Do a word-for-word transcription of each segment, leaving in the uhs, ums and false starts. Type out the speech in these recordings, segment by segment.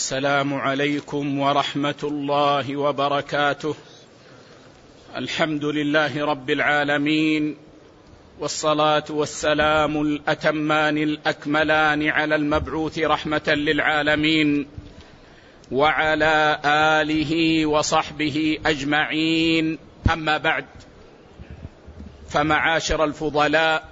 السلام عليكم ورحمة الله وبركاته. الحمد لله رب العالمين، والصلاة والسلام الأتمان الأكملان على المبعوث رحمة للعالمين وعلى آله وصحبه أجمعين. أما بعد، فمعاشر الفضلاء،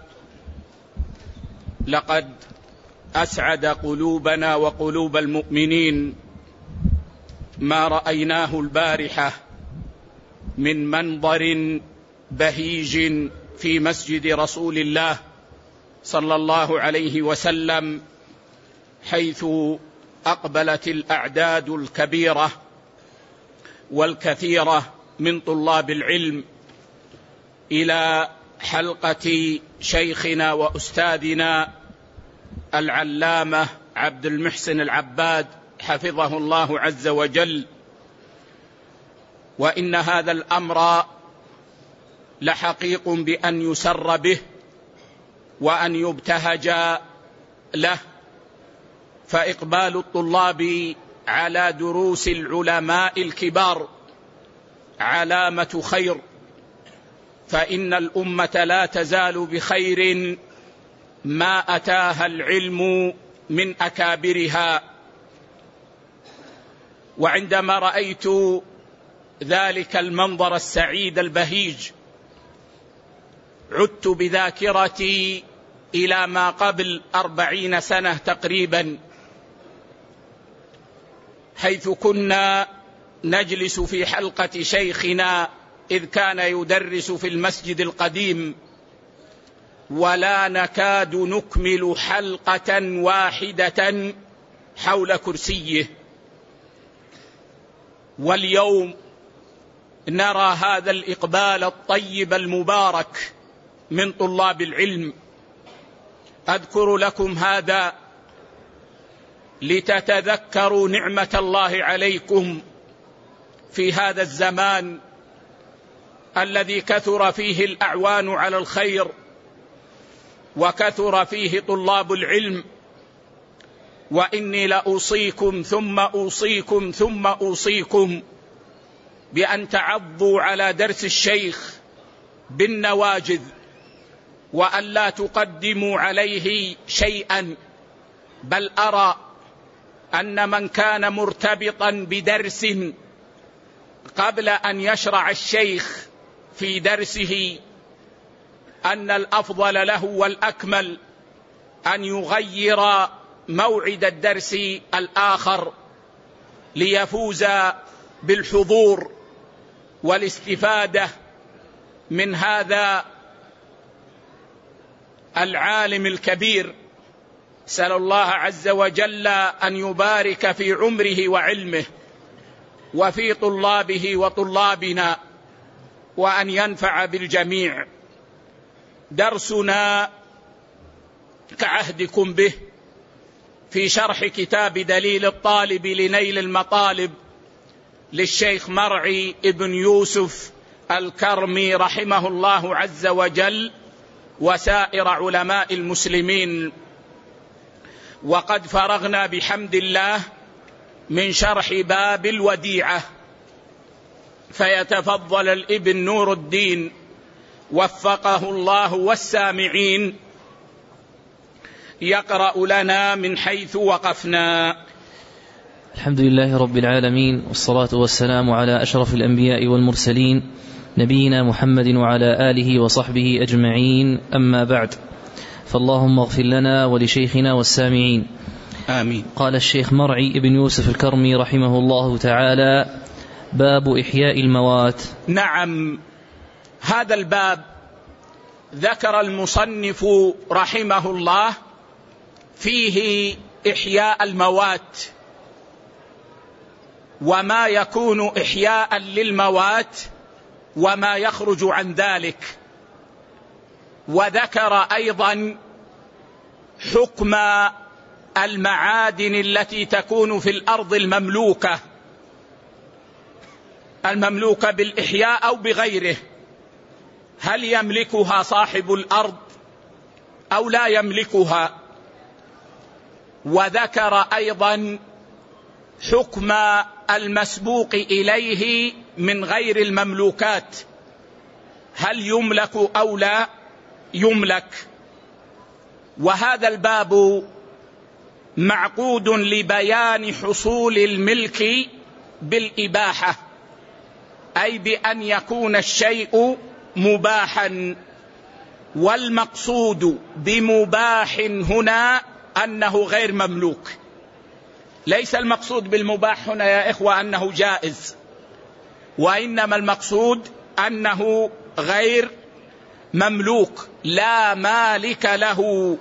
لقد أسعد قلوبنا وقلوب المؤمنين ما رأيناه البارحة من منظر بهيج في مسجد رسول الله صلى الله عليه وسلم، حيث أقبلت الأعداد الكبيرة والكثيرة من طلاب العلم إلى حلقة شيخنا وأستاذنا العلامة عبد المحسن العباد حفظه الله عز وجل. وإن هذا الأمر لحقيق بأن يسر به وأن يبتهج له، فإقبال الطلاب على دروس العلماء الكبار علامة خير، فإن الأمة لا تزال بخير ما أتاها العلم من أكابرها. وعندما رأيت ذلك المنظر السعيد البهيج، عدت بذاكرتي إلى ما قبل أربعين سنة تقريبا، حيث كنا نجلس في حلقة شيخنا إذ كان يدرس في المسجد القديم، ولا نكاد نكمل حلقة واحدة حول كرسيه. واليوم نرى هذا الإقبال الطيب المبارك من طلاب العلم. أذكر لكم هذا لتتذكروا نعمة الله عليكم في هذا الزمان الذي كثر فيه الأعوان على الخير وكثر فيه طلاب العلم. وإني لأوصيكم ثم أوصيكم ثم أوصيكم بأن تعضوا على درس الشيخ بالنواجذ، وأن لا تقدموا عليه شيئا، بل أرى أن من كان مرتبطا بدرس قبل أن يشرع الشيخ في درسه أن الأفضل له والأكمل أن يغير موعد الدرس الآخر ليفوز بالحضور والاستفادة من هذا العالم الكبير. أسأل الله عز وجل أن يبارك في عمره وعلمه وفي طلابه وطلابنا، وأن ينفع بالجميع. درسنا كعهدكم به في شرح كتاب دليل الطالب لنيل المطالب للشيخ مرعي ابن يوسف الكرمي رحمه الله عز وجل وسائر علماء المسلمين. وقد فرغنا بحمد الله من شرح باب الوديعة، فيتفضل الابن نور الدين وفقه الله والسامعين يقرأ لنا من حيث وقفنا. الحمد لله رب العالمين، والصلاة والسلام على أشرف الأنبياء والمرسلين نبينا محمد وعلى آله وصحبه أجمعين. أما بعد، فاللهم اغفر لنا ولشيخنا والسامعين، آمين. قال الشيخ مرعي ابن يوسف الكرمي رحمه الله تعالى: باب إحياء الموات. نعم، هذا الباب ذكر المصنف رحمه الله فيه إحياء الموات وما يكون إحياء للموات وما يخرج عن ذلك، وذكر أيضا حكم المعادن التي تكون في الأرض المملوكة المملوكة بالإحياء أو بغيره، هل يملكها صاحب الأرض أو لا يملكها. وذكر أيضا حكم المسبوق إليه من غير المملوكات، هل يملك أو لا يملك. وهذا الباب معقود لبيان حصول الملك بالإباحة، أي بأن يكون الشيء مباحا. والمقصود بمباح هنا أنه غير مملوك، ليس المقصود بالمباح هنا يا إخوة أنه جائز، وإنما المقصود أنه غير مملوك لا مالك له،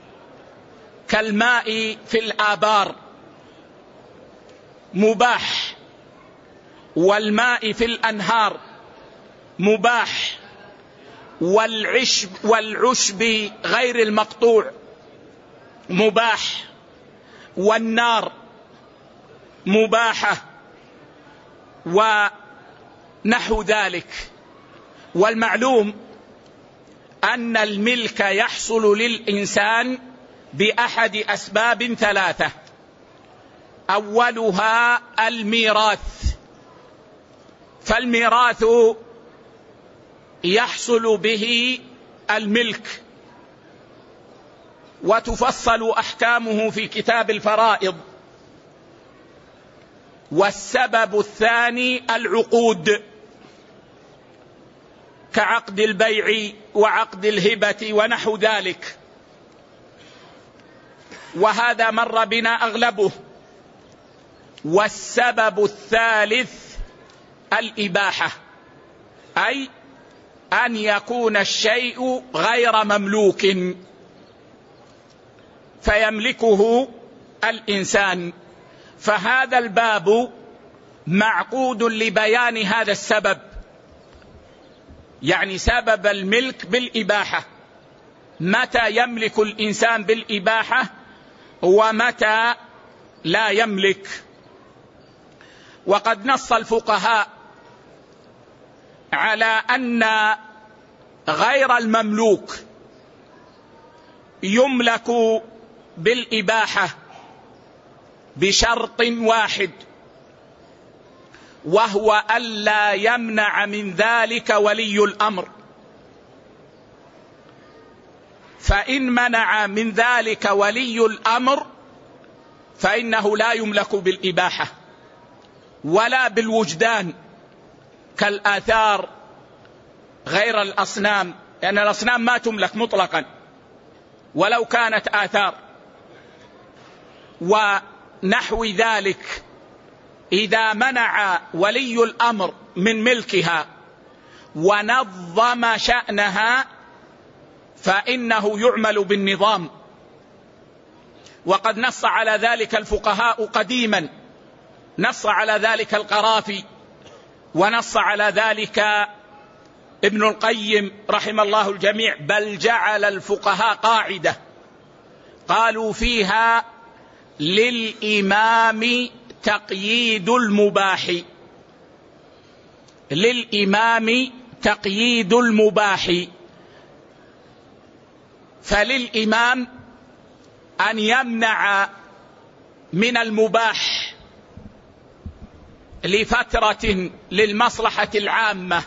كالماء في الآبار مباح، والماء في الأنهار مباح، والعشب, والعشب غير المقطوع مباح، والنار مباحة ونحو ذلك. والمعلوم أن الملك يحصل للإنسان بأحد أسباب ثلاثة، أولها الميراث، فالميراث يحصل به الملك، وتفصل أحكامه في كتاب الفرائض. والسبب الثاني العقود، كعقد البيع وعقد الهبة ونحو ذلك، وهذا مر بنا أغلبه. والسبب الثالث الإباحة، أي أن يكون الشيء غير مملوك فيملكه الإنسان. فهذا الباب معقود لبيان هذا السبب، يعني سبب الملك بالإباحة، متى يملك الإنسان بالإباحة ومتى لا يملك. وقد نص الفقهاء على أن غير المملوك يملك بالإباحة بشرط واحد، وهو ألا يمنع من ذلك ولي الأمر. فإن منع من ذلك ولي الأمر فإنه لا يملك بالإباحة ولا بالوجدان، كالآثار غير الأصنام، لأن الأصنام ما تملك مطلقا ولو كانت آثار ونحو ذلك. إذا منع ولي الأمر من ملكها ونظم شأنها فإنه يعمل بالنظام. وقد نص على ذلك الفقهاء قديما، نص على ذلك القرافي، ونص على ذلك ابن القيم رحم الله الجميع، بل جعل الفقهاء قاعدة قالوا فيها: للإمام تقييد المباح، للإمام تقييد المباح. فللإمام أن يمنع من المباح لفترة للمصلحة العامة،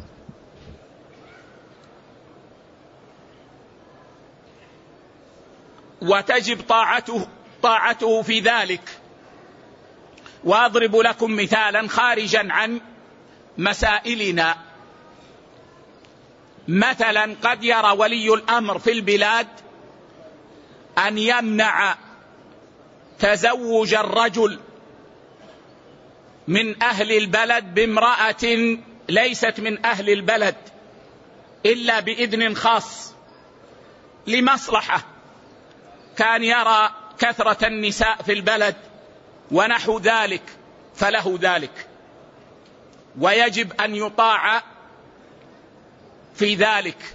وتجب طاعته طاعته في ذلك. وأضرب لكم مثالا خارجا عن مسائلنا. مثلا قد يرى ولي الأمر في البلاد أن يمنع تزوج الرجل من أهل البلد بامرأة ليست من أهل البلد إلا بإذن خاص لمصلحة، كان يرى كثرة النساء في البلد ونحو ذلك، فله ذلك، ويجب أن يطاع في ذلك.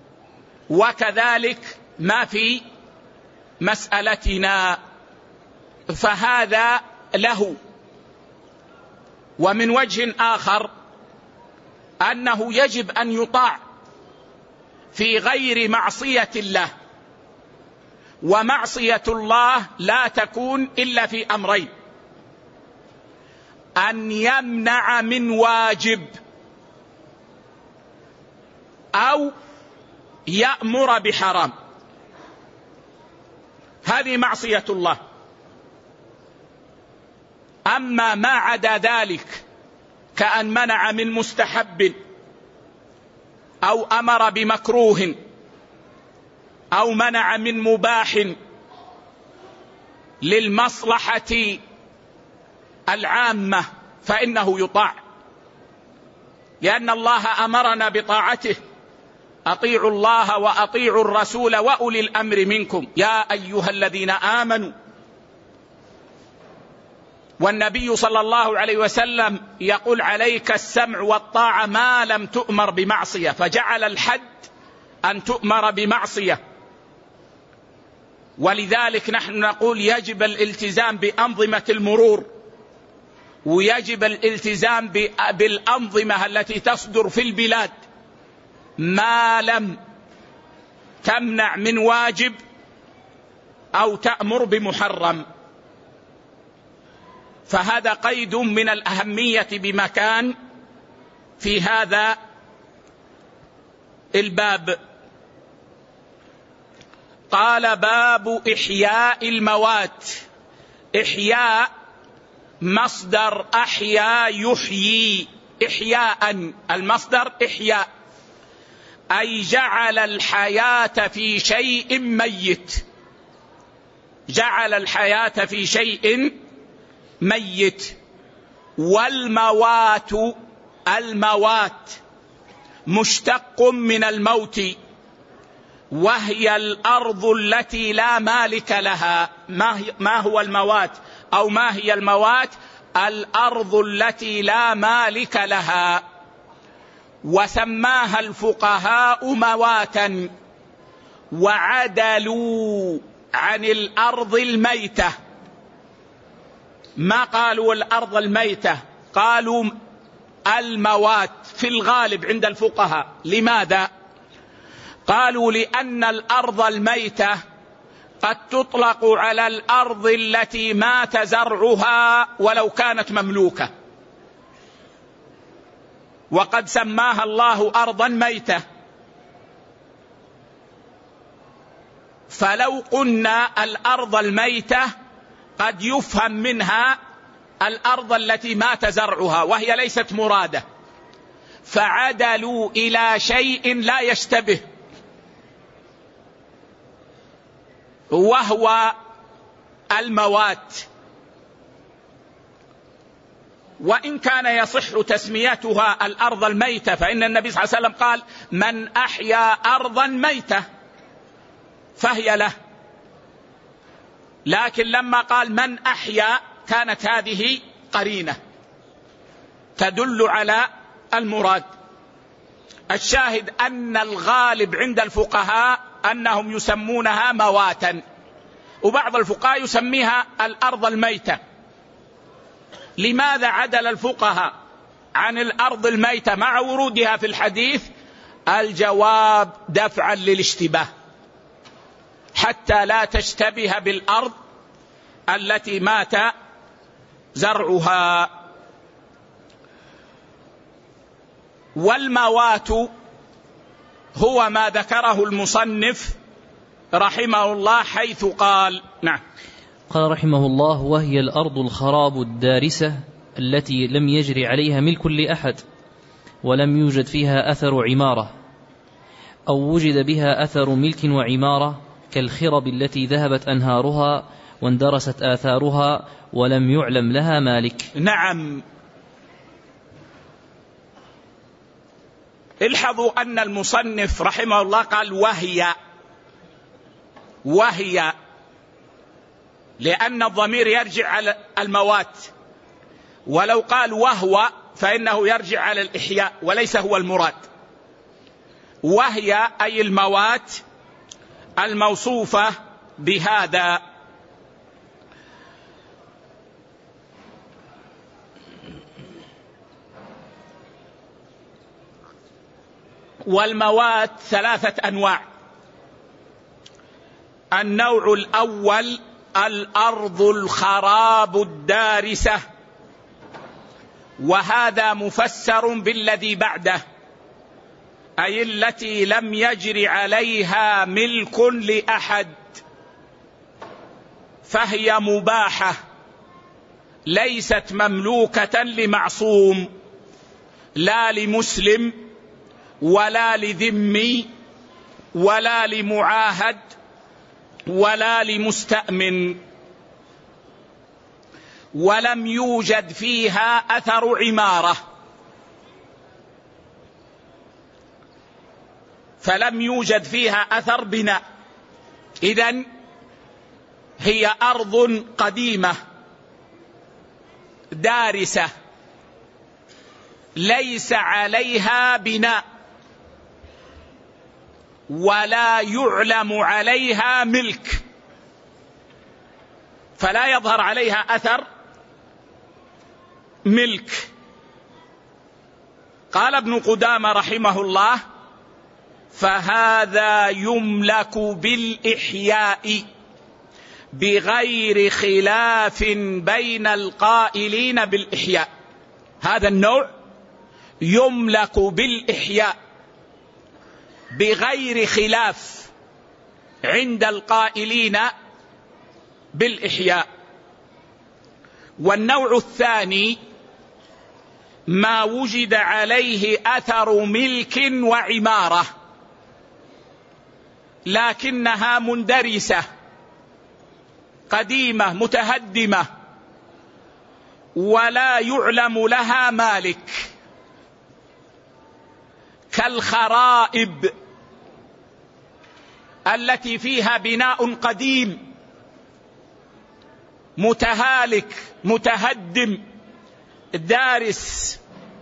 وكذلك ما في مسألتنا، فهذا له. ومن وجه آخر أنه يجب أن يطاع في غير معصية الله، ومعصية الله لا تكون إلا في أمرين: أن يمنع من واجب أو يأمر بحرام، هذه معصية الله. أما ما عدا ذلك كأن منع من مستحب أو أمر بمكروه أو منع من مباح للمصلحة العامة فإنه يطاع، لأن الله أمرنا بطاعته: أطيعوا الله وأطيعوا الرسول وأولي الأمر منكم يا أيها الذين آمنوا. والنبي صلى الله عليه وسلم يقول: عليك السمع والطاعة ما لم تؤمر بمعصية، فجعل الحد أن تؤمر بمعصية. ولذلك نحن نقول يجب الالتزام بأنظمة المرور، ويجب الالتزام بالأنظمة التي تصدر في البلاد ما لم تمنع من واجب أو تأمر بمحرم. فهذا قيد من الأهمية بمكان في هذا الباب. قال: باب إحياء الموات. إحياء مصدر أحيا يحيي، إحياء المصدر إحياء، أي جعل الحياة في شيء ميت، جعل الحياة في شيء ميت. والموات، الموات مشتق من الموت، وهي الأرض التي لا مالك لها. ما هو الموات أو ما هي الموات؟ الأرض التي لا مالك لها. وسماها الفقهاء مواتا، وعدلوا عن الأرض الميتة، ما قالوا الأرض الميتة، قالوا الموات في الغالب عند الفقهاء. لماذا؟ قالوا لأن الأرض الميتة قد تطلق على الأرض التي مات زرعها ولو كانت مملوكة، وقد سماها الله أرضا ميتة. فلو قلنا الأرض الميتة قد يفهم منها الأرض التي مات زرعها، وهي ليست مرادة، فعدلوا إلى شيء لا يشتبه، وهو الموات. وإن كان يصح تسميتها الأرض الميتة، فإن النبي صلى الله عليه وسلم قال: من أحيا أرضا ميتة فهي له. لكن لما قال من أحيا كانت هذه قرينة تدل على المراد. الشاهد أن الغالب عند الفقهاء أنهم يسمونها مواتا، وبعض الفقهاء يسميها الأرض الميتة. لماذا عدل الفقهاء عن الأرض الميتة مع ورودها في الحديث؟ الجواب دفعا للاشتباه، حتى لا تشتبه بالأرض التي مات زرعها. والموات هو ما ذكره المصنف رحمه الله حيث قال: نعم، قال رحمه الله: وهي الأرض الخراب الدارسة التي لم يجري عليها ملك لأحد، ولم يوجد فيها أثر عمارة، أو وجد بها أثر ملك وعمارة، كالخرب التي ذهبت أنهارها واندرست آثارها ولم يعلم لها مالك. نعم. الحظوا أن المصنف رحمه الله قال وهي، وهي لأن الضمير يرجع على الموات، ولو قال وهو فإنه يرجع على الإحياء وليس هو المراد. وهي أي الموات الموصوفة بهذا. والموات ثلاثة أنواع. النوع الأول الأرض الخراب الدارسة، وهذا مفسر بالذي بعده، أي التي لم يجر عليها ملك لأحد، فهي مباحة ليست مملوكة لمعصوم، لا لمسلم ولا لذمي ولا لمعاهد ولا لمستأمن، ولم يوجد فيها أثر عمارة، فلم يوجد فيها أثر بناء، إذن هي أرض قديمة دارسة ليس عليها بناء ولا يعلم عليها ملك، فلا يظهر عليها أثر ملك. قال ابن قدامة رحمه الله: فهذا يملك بالإحياء بغير خلاف بين القائلين بالإحياء. هذا النوع يملك بالإحياء بغير خلاف عند القائلين بالإحياء. والنوع الثاني ما وجد عليه أثر ملك وعمارة لكنها مندرسة قديمة متهدمة ولا يعلم لها مالك، كالخرائب التي فيها بناء قديم متهالك متهدم دارس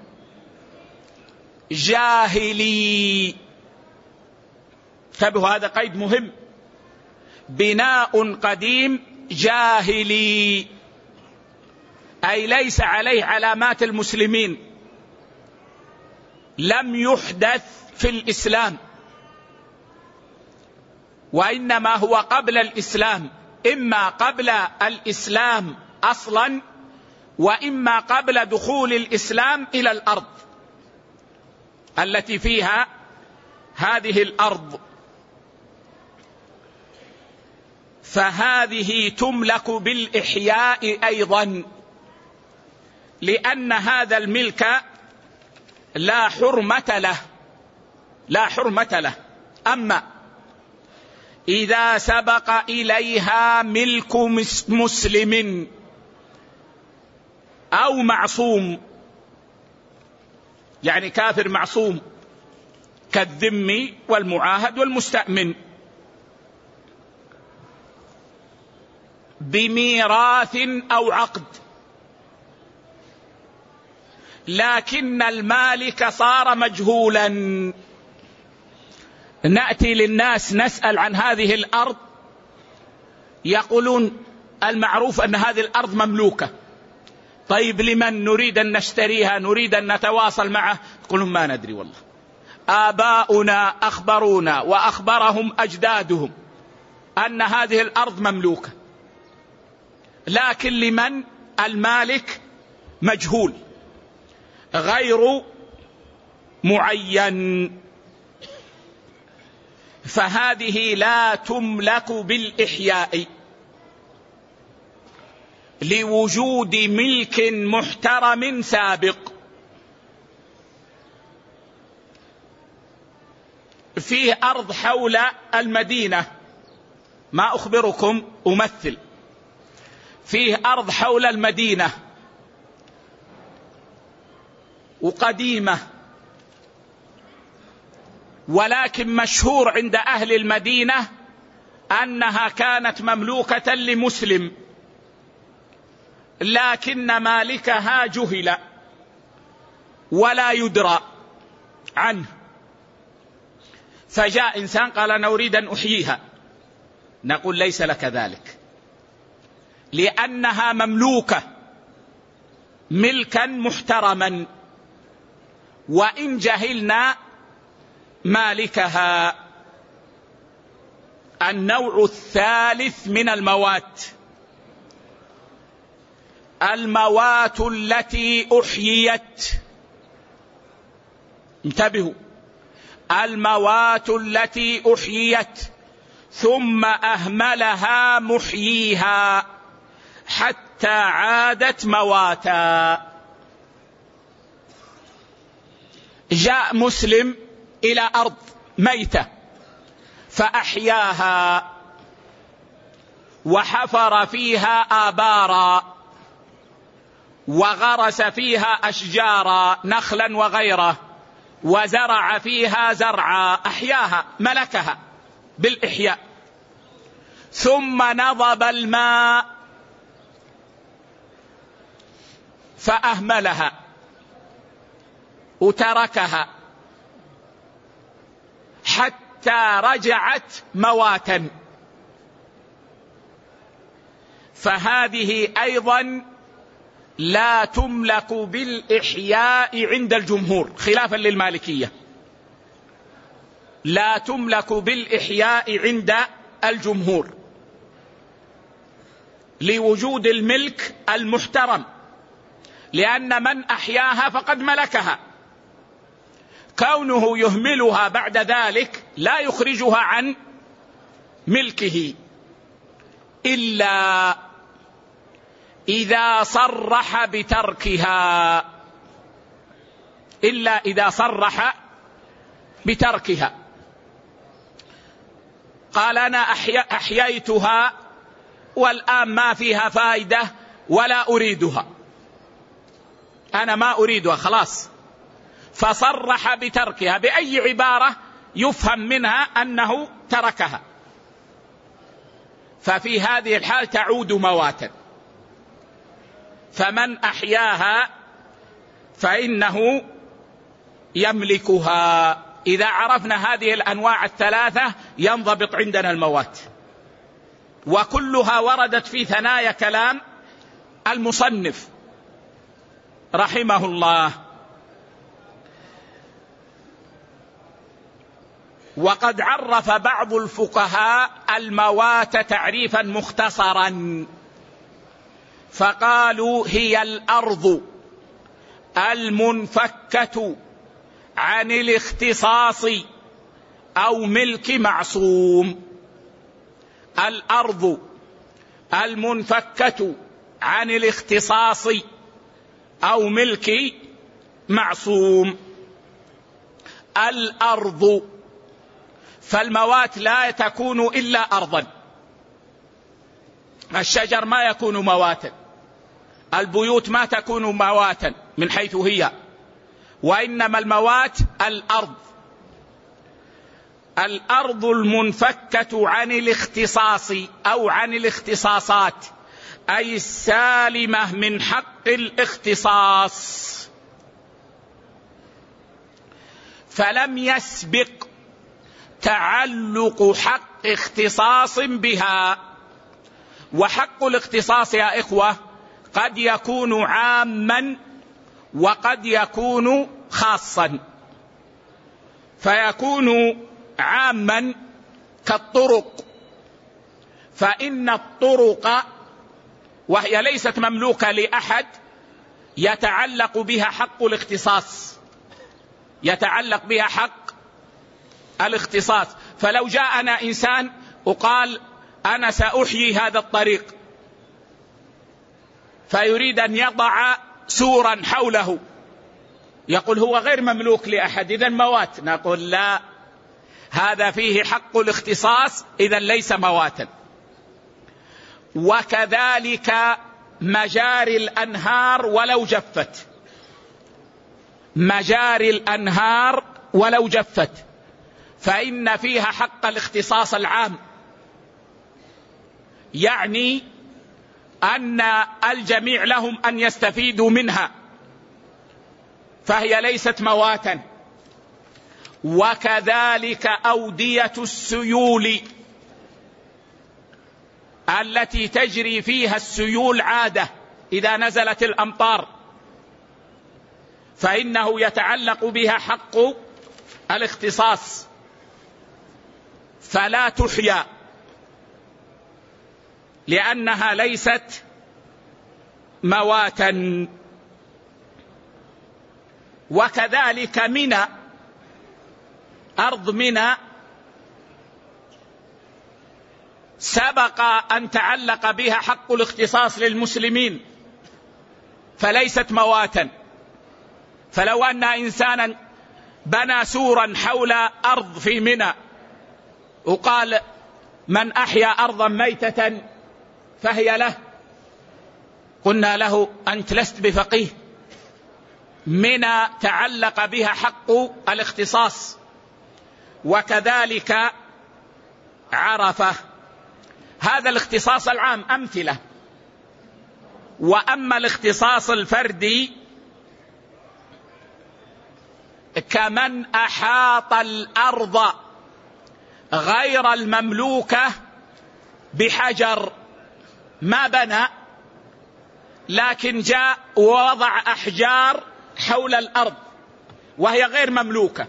جاهلي. انتبهوا، هذا قيد مهم، بناء قديم جاهلي، أي ليس عليه علامات المسلمين، لم يحدث في الإسلام، وإنما هو قبل الإسلام، إما قبل الإسلام أصلا وإما قبل دخول الإسلام إلى الأرض التي فيها هذه الأرض. فهذه تملك بالإحياء أيضا، لأن هذا الملك لا حرمة له لا حرمة له. أما إذا سبق إليها ملك مسلم أو معصوم، يعني كافر معصوم كالذمي والمعاهد والمستأمن، بميراث أو عقد، لكن المالك صار مجهولا، نأتي للناس نسأل عن هذه الأرض يقولون المعروف أن هذه الأرض مملوكة، طيب لمن؟ نريد أن نشتريها، نريد أن نتواصل معه، يقولون ما ندري والله، آباؤنا أخبرونا وأخبرهم أجدادهم أن هذه الأرض مملوكة، لكن لمن؟ المالك مجهول غير معين. فهذه لا تملك بالإحياء لوجود ملك محترم سابق. فيه أرض حول المدينة، ما أخبركم أمثل، فيه أرض حول المدينة وقديمة، ولكن مشهور عند أهل المدينة أنها كانت مملوكة لمسلم، لكن مالكها جهل ولا يدرى عنه، فجاء إنسان قال أنا أريد أن أحييها، نقول ليس لك ذلك، لأنها مملوكة ملكا محترما، وإن جهلنا مالكها. النوع الثالث من الموات الموات التي أحييت، انتبهوا، الموات التي أحييت ثم أهملها محييها حتى عادت مواتا. جاء مسلم إلى أرض ميتة فأحياها وحفر فيها آبارا وغرس فيها أشجارا نخلا وغيره وزرع فيها زرعا، أحياها، ملكها بالإحياء، ثم نضب الماء فأهملها وتركها حتى رجعت مواتا. فهذه أيضا لا تملك بالإحياء عند الجمهور خلافا للمالكية، لا تملك بالإحياء عند الجمهور لوجود الملك المحترم، لأن من أحياها فقد ملكها، كونه يهملها بعد ذلك لا يخرجها عن ملكه إلا إذا صرح بتركها، إلا إذا صرح بتركها. قال أنا أحييتها والآن ما فيها فائدة ولا أريدها، أنا ما أريدها خلاص، فصرح بتركها بأي عبارة يفهم منها أنه تركها، ففي هذه الحال تعود مواتا. فمن أحياها فإنه يملكها. إذا عرفنا هذه الأنواع الثلاثة ينضبط عندنا الموات، وكلها وردت في ثنايا كلام المصنف رحمه الله. وقد عرف بعض الفقهاء الموات تعريفا مختصرا فقالوا هي الأرض المنفكة عن الاختصاص أو ملك معصوم. الأرض المنفكة عن الاختصاص أو ملك معصوم. الأرض، فالموات لا تكون إلا أرضا، الشجر ما يكون مواتا، البيوت ما تكون مواتا من حيث هي، وإنما الموات الأرض. الأرض المنفكة عن الاختصاص أو عن الاختصاصات، أي السالمة من حق الاختصاص، فلم يسبق تعلق حق اختصاص بها. وحق الاختصاص يا إخوة قد يكون عاما وقد يكون خاصا، فيكون عاما كالطرق، فإن الطرق وهي ليست مملوكة لأحد يتعلق بها حق الاختصاص، يتعلق بها حق الاختصاص. فلو جاءنا إنسان وقال أنا سأحيي هذا الطريق، فيريد أن يضع سورا حوله، يقول هو غير مملوك لأحد، إذن موات. نقول لا، هذا فيه حق الاختصاص، إذن ليس مواتا. وكذلك مجاري الأنهار ولو جفت، مجاري الأنهار ولو جفت فإن فيها حق الاختصاص العام، يعني أن الجميع لهم أن يستفيدوا منها، فهي ليست مواتا. وكذلك أودية السيول التي تجري فيها السيول عادة إذا نزلت الأمطار، فإنه يتعلق بها حق الاختصاص، فلا تحيا لأنها ليست مواتا. وكذلك منى، أرض منى سبق أن تعلق بها حق الاختصاص للمسلمين فليست مواتا. فلو أن إنسانا بنى سورا حول أرض في منى وقال من أحيا أرضا ميتة فهي له، قلنا له أنت لست بفقيه، منى تعلق بها حق الاختصاص. وكذلك عرفة، هذا الاختصاص العام أمثلة. وأما الاختصاص الفردي كمن أحاط الأرض غير المملوكة بحجر، ما بنى لكن جاء ووضع أحجار حول الأرض وهي غير مملوكة،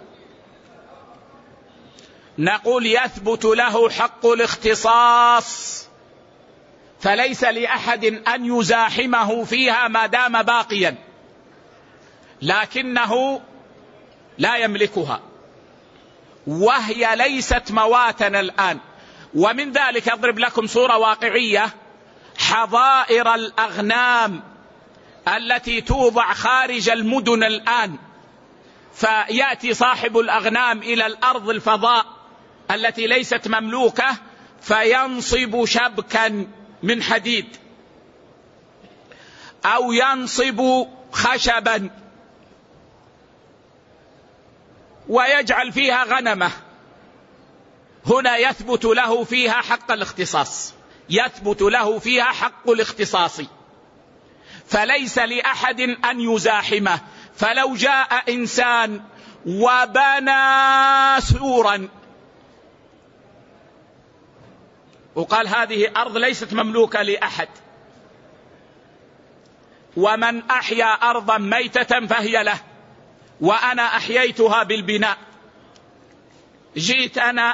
نقول يثبت له حق الاختصاص، فليس لأحد أن يزاحمه فيها ما دام باقيا، لكنه لا يملكها وهي ليست مواتنا الآن. ومن ذلك أضرب لكم صورة واقعية: حظائر الأغنام التي توضع خارج المدن الآن، فيأتي صاحب الأغنام إلى الأرض الفضاء التي ليست مملوكة فينصب شبكا من حديد أو ينصب خشبا ويجعل فيها غنمة، هنا يثبت له فيها حق الاختصاص، يثبت له فيها حق الاختصاص، فليس لأحد أن يزاحمه. فلو جاء إنسان وبنى سورا وقال هذه أرض ليست مملوكة لأحد، ومن أحيا أرضا ميتة فهي له، وأنا أحييتها بالبناء، جئت أنا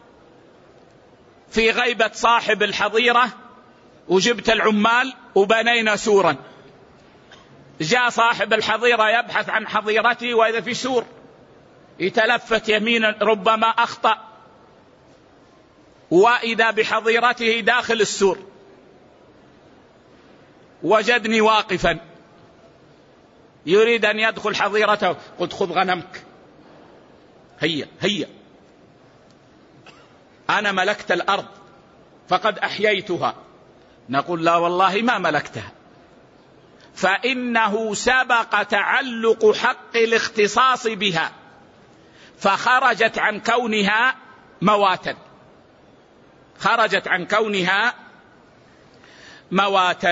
في غيبة صاحب الحظيرة وجبت العمال وبنينا سورا، جاء صاحب الحظيرة يبحث عن حظيرته وإذا في سور، يتلفت يمينا ربما أخطأ وإذا بحظيرته داخل السور، وجدني واقفا يريد أن يدخل حظيرته، قلت خذ غنمك، هيا هيا، أنا ملكت الأرض فقد أحييتها. نقول لا والله ما ملكتها، فإنه سبق تعلق حق الاختصاص بها فخرجت عن كونها مواتا، خرجت عن كونها مواتا.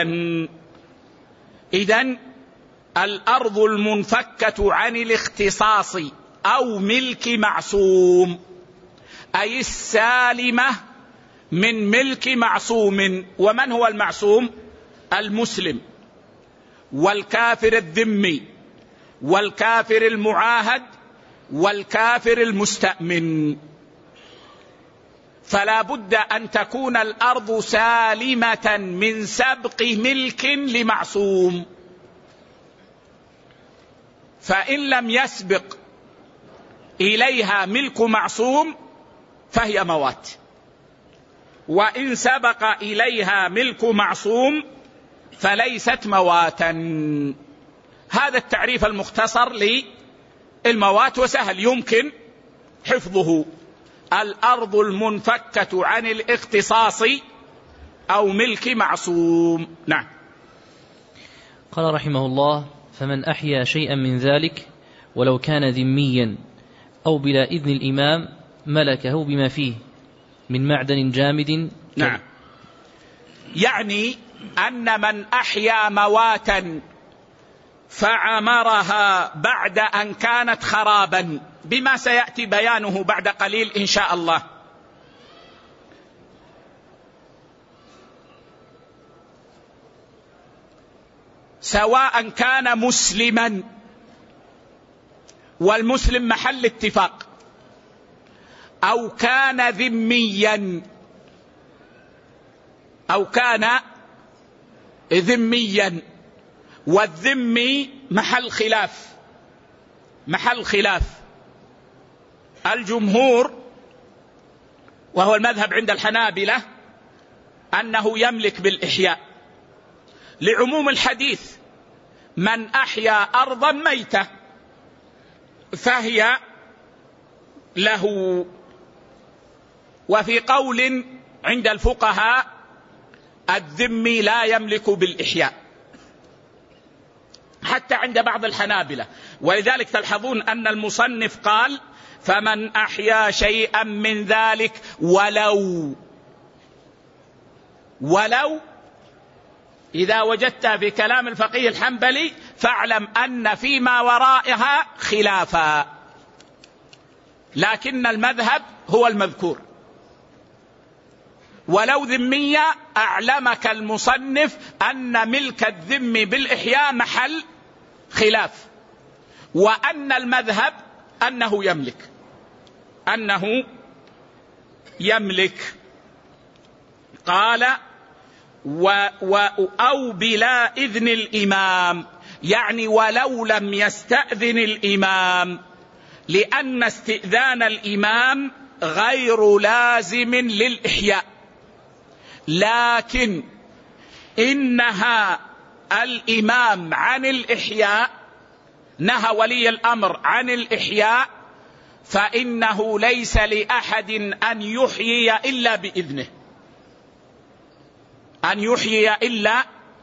إذن الأرض المنفكة عن الاختصاص أو ملك معصوم، أي السالمة من ملك معصوم. ومن هو المعصوم؟ المسلم والكافر الذمي والكافر المعاهد والكافر المستأمن. فلا بد أن تكون الأرض سالمة من سبق ملك لمعصوم، فإن لم يسبق إليها ملك معصوم فهي موات، وإن سبق إليها ملك معصوم فليست مواتا. هذا التعريف المختصر للموات وسهل يمكن حفظه: الأرض المنفكة عن الاختصاص أو ملك معصوم. نعم. قال رحمه الله: فمن أحيا شيئا من ذلك ولو كان ذميا أو بلا إذن الإمام ملكه بما فيه من معدن جامد. نعم، يعني أن من أحيا مواتا فعمرها بعد أن كانت خرابا، بما سيأتي بيانه بعد قليل إن شاء الله، سواء كان مسلما، والمسلم محل اتفاق، أو كان ذميا أو كان ذميا والذمي محل خلاف محل خلاف الجمهور وهو المذهب عند الحنابلة أنه يملك بالإحياء لعموم الحديث من أحيا أرضا ميتة فهي له. وفي قول عند الفقهاء الذمي لا يملك بالإحياء حتى عند بعض الحنابلة، ولذلك تلحظون أن المصنف قال فمن أحيا شيئا من ذلك ولو ولو إذا وجدت في كلام الفقيه الحنبلي فاعلم أن فيما ورائها خلافا، لكن المذهب هو المذكور. ولو ذمية أعلمك المصنف أن ملك الذم بالإحياء محل خلاف، وأن المذهب أنه يملك أنه يملك قال و و أو بلا إذن الإمام، يعني ولو لم يستأذن الإمام، لأن استئذان الإمام غير لازم للإحياء، لكن إنها الإمام عن الإحياء، نهى ولي الأمر عن الإحياء، فإنه ليس لأحد أن يحيي إلا بإذنه، أن يحيي إلا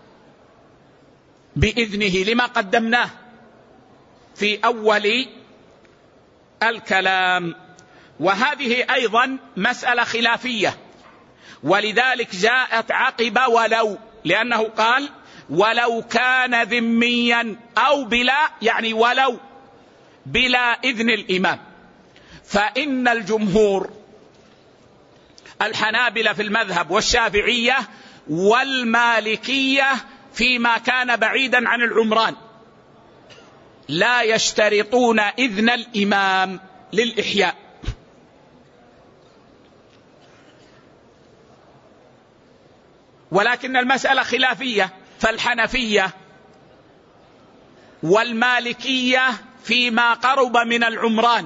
بإذنه، لما قدمناه في أول الكلام. وهذه أيضا مسألة خلافية، ولذلك جاءت عقب ولو، لأنه قال ولو كان ذميا أو بلا، يعني ولو بلا إذن الإمام. فإن الجمهور الحنابلة في المذهب والشافعية والمالكية فيما كان بعيدا عن العمران لا يشترطون إذن الإمام للإحياء، ولكن المسألة خلافية، فالحنفية والمالكية فيما قرب من العمران،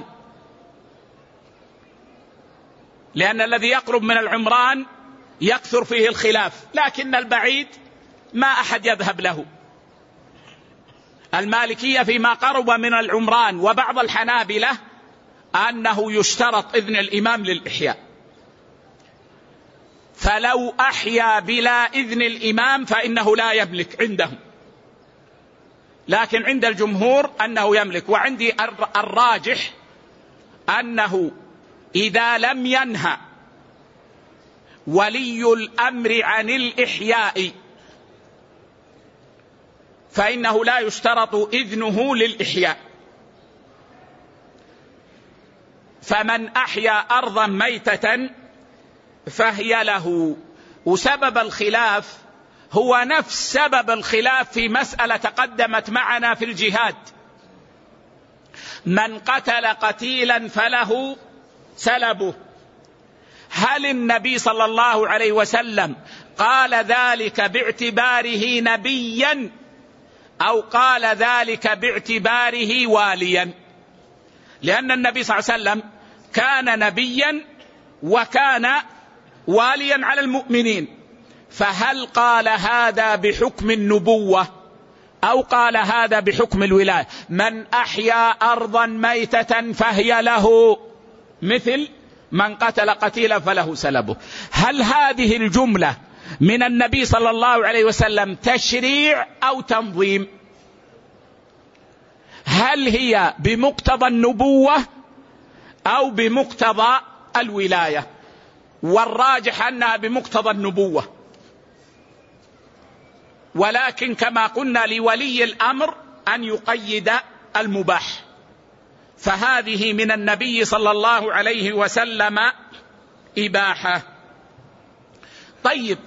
لأن الذي يقرب من العمران يكثر فيه الخلاف، لكن البعيد ما أحد يذهب له. المالكية فيما قرب من العمران، وبعض الحنابلة أنه يشترط إذن الإمام للإحياء، فلو أحيا بلا إذن الإمام فإنه لا يملك عندهم، لكن عند الجمهور أنه يملك. وعندي الراجح أنه إذا لم ينهى ولي الأمر عن الإحياء فإنه لا يشترط إذنه للإحياء. فمن أحيا أرضا ميتة فهي له. وسبب الخلاف هو نفس سبب الخلاف في مسألة تقدمت معنا في الجهاد، من قتل قتيلا فله سلبه. هل النبي صلى الله عليه وسلم قال ذلك باعتباره نبيا أو قال ذلك باعتباره واليا؟ لأن النبي صلى الله عليه وسلم كان نبيا وكان واليا على المؤمنين، فهل قال هذا بحكم النبوة أو قال هذا بحكم الولاية؟ من أحيا أرضا ميتة فهي له مثل من قتل قتيلا فله سلبه. هل هذه الجملة من النبي صلى الله عليه وسلم تشريع أو تنظيم؟ هل هي بمقتضى النبوة أو بمقتضى الولاية؟ والراجح أنها بمقتضى النبوة، ولكن كما قلنا لولي الأمر أن يقيد المباح، فهذه من النبي صلى الله عليه وسلم إباحة. طيب،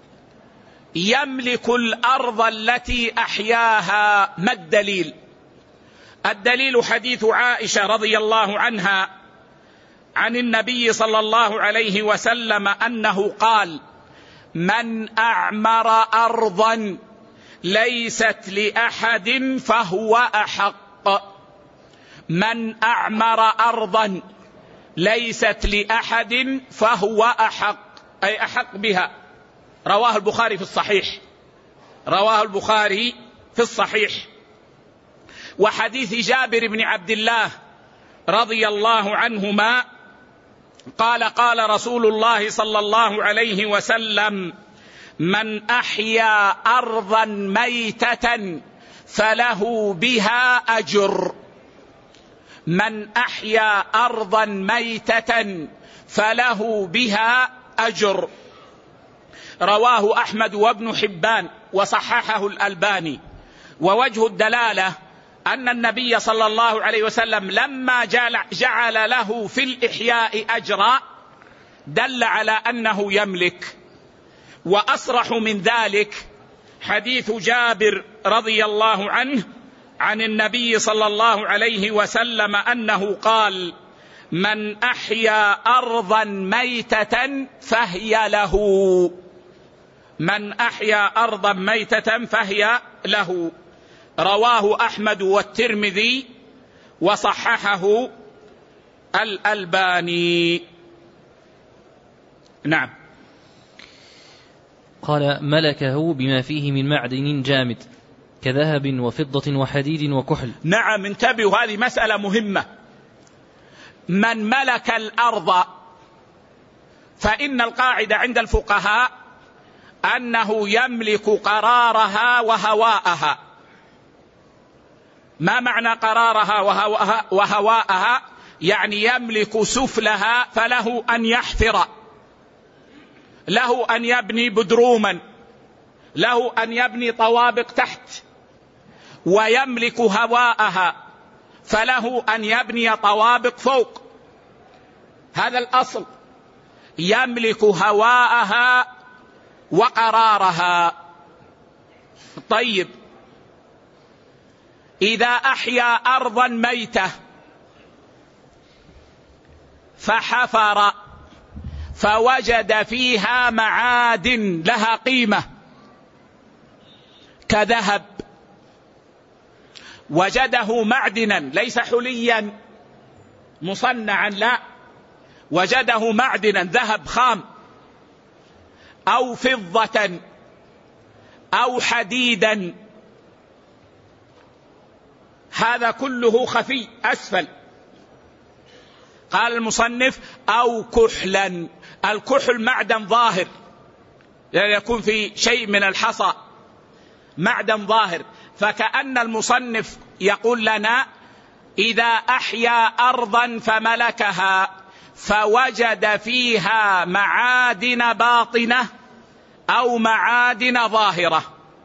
يملك الأرض التي أحياها، ما الدليل؟ الدليل حديث عائشة رضي الله عنها عن النبي صلى الله عليه وسلم أنه قال: من أعمر أرضا ليست لأحد فهو أحق. من أعمر أرضا ليست لأحد فهو أحق، أي أحق بها. رواه البخاري في الصحيح، رواه البخاري في الصحيح. وحديث جابر بن عبد الله رضي الله عنهما قال قال رسول الله صلى الله عليه وسلم: من أحيا أرضا ميتة فله بها أجر. من أحيا أرضا ميتة فله بها أجر. رواه أحمد وابن حبان وصححه الألباني. ووجه الدلالة أن النبي صلى الله عليه وسلم لما جعل له في الإحياء أجرا دل على أنه يملك. وأصرح من ذلك حديث جابر رضي الله عنه عن النبي صلى الله عليه وسلم أنه قال: من أحيا أرضا ميتة فهي له. من أحيا أرضا ميتة فهي له. رواه أحمد والترمذي وصححه الألباني. نعم. قال: ملكه بما فيه من معدن جامد كذهب وفضة وحديد وكحل. نعم، انتبهوا، هذه مسألة مهمة. من ملك الأرض، فإن القاعدة عند الفقهاء أنه يملك قرارها وهواءها. ما معنى قرارها وهواءها؟ يعني يملك سفلها، فله أن يحفر، له أن يبني بدروما، له أن يبني طوابق تحت. ويملك هواءها، فله أن يبني طوابق فوق. هذا الأصل، يملك هواءها وقرارها. طيب، إذا أحيا أرضا ميتة فحفر فوجد فيها معادن لها قيمة كذهب، وجده معدنا ليس حليا مصنعا، لا، وجده معدنا ذهب خام أو فضة أو حديدا، هذا كله خفي أسفل. قال المصنف: أو كحلا. الكحل معدن ظاهر، يعني يكون في شيء من الحصى، معدن ظاهر. فكأن المصنف يقول لنا: إذا أحيا أرضا فملكها فوجد فيها معادن باطنة أو معادن ظاهرة،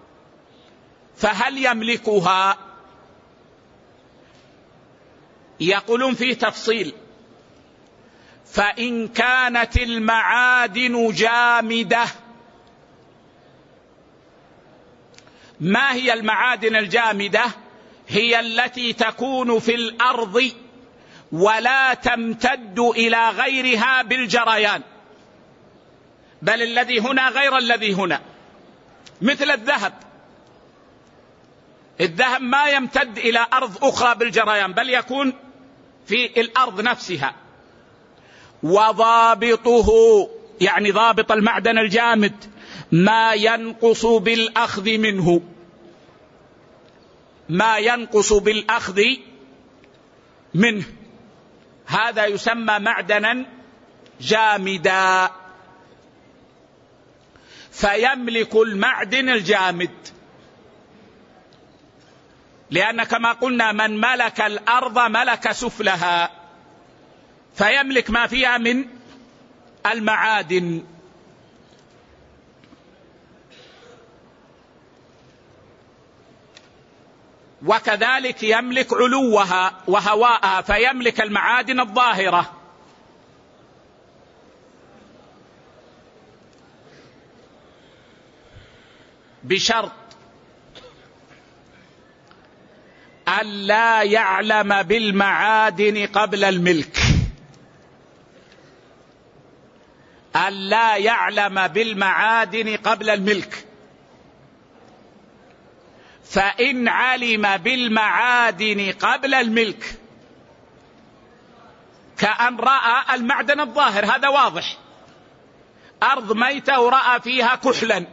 فهل يملكها؟ يقولون فيه تفصيل. فإن كانت المعادن جامدة. ما هي المعادن الجامدة؟ هي التي تكون في الأرض ولا تمتد إلى غيرها بالجريان، بل الذي هنا غير الذي هنا، مثل الذهب. الذهب ما يمتد إلى أرض أخرى بالجريان، بل يكون في الأرض نفسها. وضابطه، يعني ضابط المعدن الجامد، ما ينقص بالأخذ منه، ما ينقص بالأخذ منه، هذا يسمى معدنا جامدا. فيملك المعدن الجامد، لأن كما قلنا من ملك الأرض ملك سفلها، فيملك ما فيها من المعادن. وكذلك يملك علوها وهواءها، فيملك المعادن الظاهرة. بشرط ألا يعلم بالمعادن قبل الملك، ألا يعلم بالمعادن قبل الملك. فإن علم بالمعادن قبل الملك، كأن رأى المعدن الظاهر، هذا واضح، أرض ميتة ورأى فيها كحلا،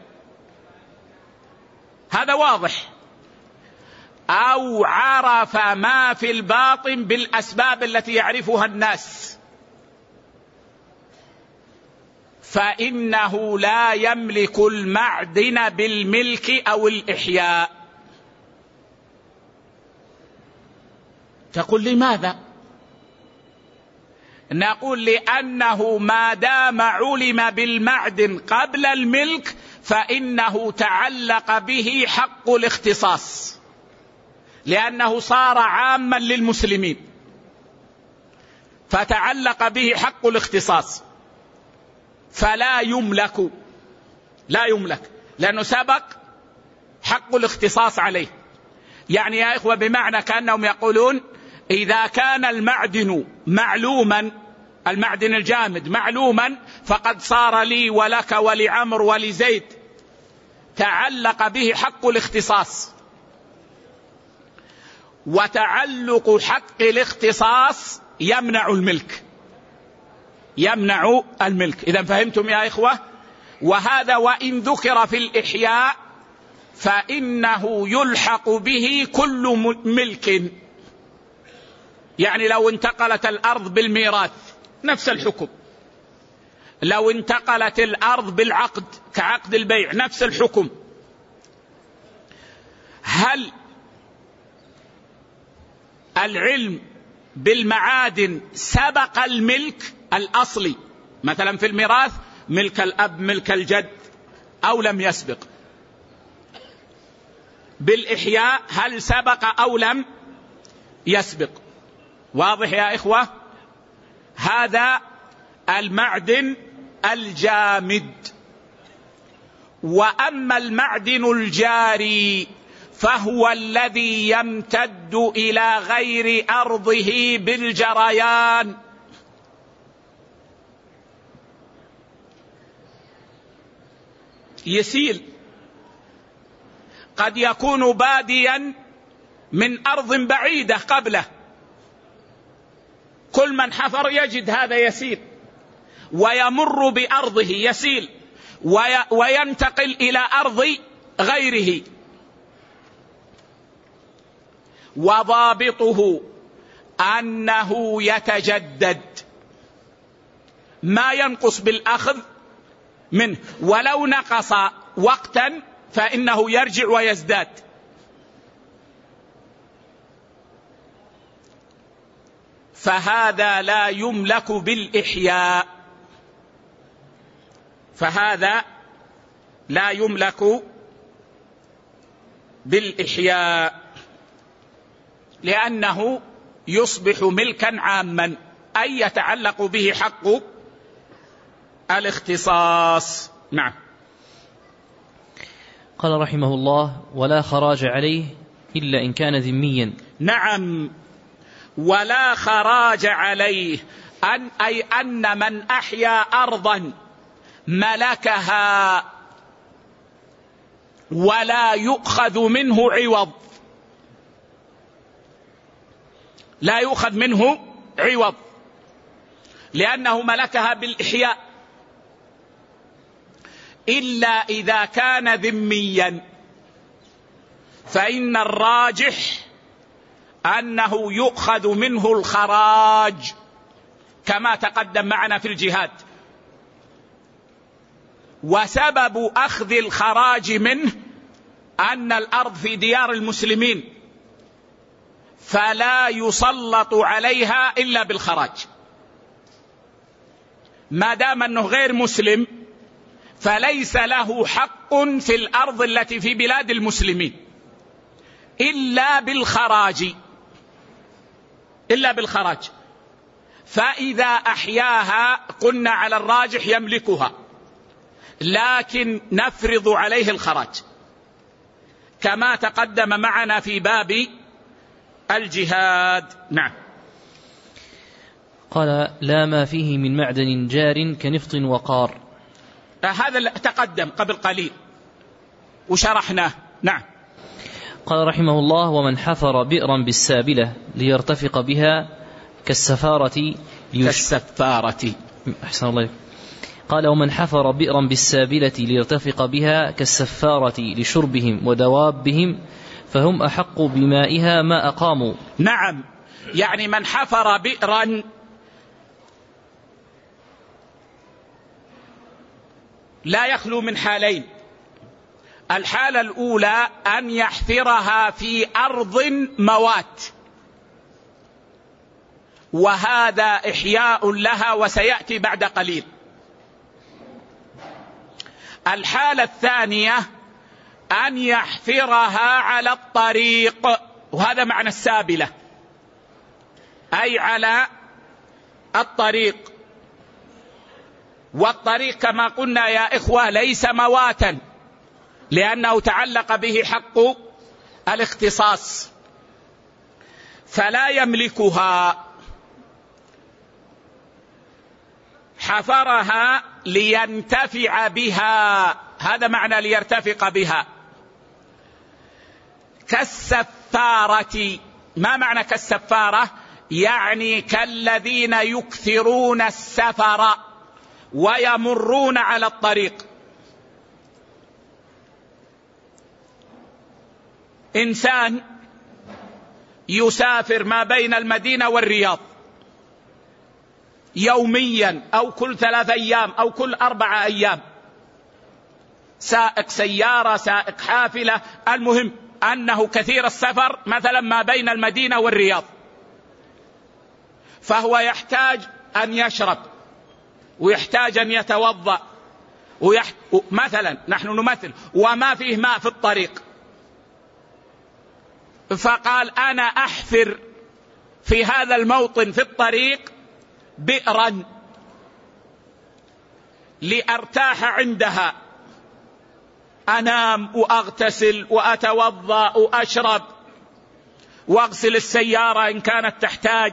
هذا واضح، أو عرف ما في الباطن بالأسباب التي يعرفها الناس، فإنه لا يملك المعدن بالملك أو الإحياء. تقول لماذا؟ نقول لأنه ما دام علم بالمعدن قبل الملك فإنه تعلق به حق الاختصاص، لأنه صار عاما للمسلمين، فتعلق به حق الاختصاص، فلا يملك، لا يملك لأنه سبق حق الاختصاص عليه. يعني يا إخوة بمعنى كأنهم يقولون إذا كان المعدن معلوما، المعدن الجامد معلوما، فقد صار لي ولك ولعمر ولزيد، تعلق به حق الاختصاص، وتعلق حق الاختصاص يمنع الملك، يمنع الملك. إذا فهمتم يا إخوة؟ وهذا وإن ذكر في الإحياء فإنه يلحق به كل ملك. يعني لو انتقلت الأرض بالميراث نفس الحكم، لو انتقلت الأرض بالعقد كعقد البيع نفس الحكم. هل العلم بالمعادن سبق الملك الأصلي؟ مثلا في الميراث ملك الأب ملك الجد، أو لم يسبق؟ بالإحياء هل سبق أو لم يسبق؟ واضح يا إخوة؟ هذا المعدن الجامد. وأما المعدن الجاري فهو الذي يمتد إلى غير أرضه بالجريان. يسيل، قد يكون باديا من أرض بعيدة قبله، كل من حفر يجد هذا يسيل، ويمر بأرضه يسيل وينتقل إلى أرض غيره. وضابطه أنه يتجدد، ما ينقص بالأخذ منه، ولو نقص وقتا فإنه يرجع ويزداد. فهذا لا يملك بالإحياء، فهذا لا يملك بالإحياء لأنه يصبح ملكا عاما، أي يتعلق به حق الاختصاص. نعم. قال رحمه الله: ولا خراج عليه إلا إن كان ذميا. نعم، ولا خراج عليه، أن أي أن من أحيا أرضا ملكها ولا يؤخذ منه عوض، لا يؤخذ منه عوض لأنه ملكها بالإحياء، إلا إذا كان ذميا، فإن الراجح أنه يؤخذ منه الخراج كما تقدم معنا في الجهاد. وسبب أخذ الخراج منه أن الأرض في ديار المسلمين، فلا يسلط عليها إلا بالخراج. ما دام أنه غير مسلم فليس له حق في الأرض التي في بلاد المسلمين إلا بالخراج، إلا بالخراج. فإذا أحياها قلنا على الراجح يملكها، لكن نفرض عليه الخراج كما تقدم معنا في باب الجهاد. نعم. قال: لا ما فيه من معدن جار كنفط وقار. هذا تقدم قبل قليل وشرحناه. نعم. قال رحمه الله: ومن حفر بئرا بالسابلة ليرتفق بها كالسفارة كالسفارة أحسن الله. قال: ومن حفر بئرا بالسابلة ليرتفق بها كالسفارة لشربهم ودوابهم فهم أحق بمائها ما أقاموا. نعم، يعني من حفر بئرا لا يخلو من حالين. الحالة الأولى أن يحفرها في أرض موات، وهذا إحياء لها وسيأتي بعد قليل. الحالة الثانية أن يحفرها على الطريق، وهذا معنى السابلة، أي على الطريق. والطريق كما قلنا يا إخوة ليس مواتا، لأنه تعلق به حق الاختصاص، فلا يملكها. حفرها لينتفع بها، هذا معنى ليرتفق بها. كالسفارة، ما معنى كالسفارة؟ يعني كالذين يكثرون السفر ويمرون على الطريق. إنسان يسافر ما بين المدينة والرياض يوميا أو كل ثلاث أيام أو كل أربعة أيام، سائق سيارة، سائق حافلة، المهم أنه كثير السفر مثلا ما بين المدينة والرياض، فهو يحتاج أن يشرب ويحتاج أن يتوضأ ويحت... مثلا نحن نمثل وما فيه ماء في الطريق، فقال أنا أحفر في هذا الموطن في الطريق بئرا لأرتاح عندها، أنام وأغتسل وأتوضأ وأشرب وأغسل السيارة إن كانت تحتاج.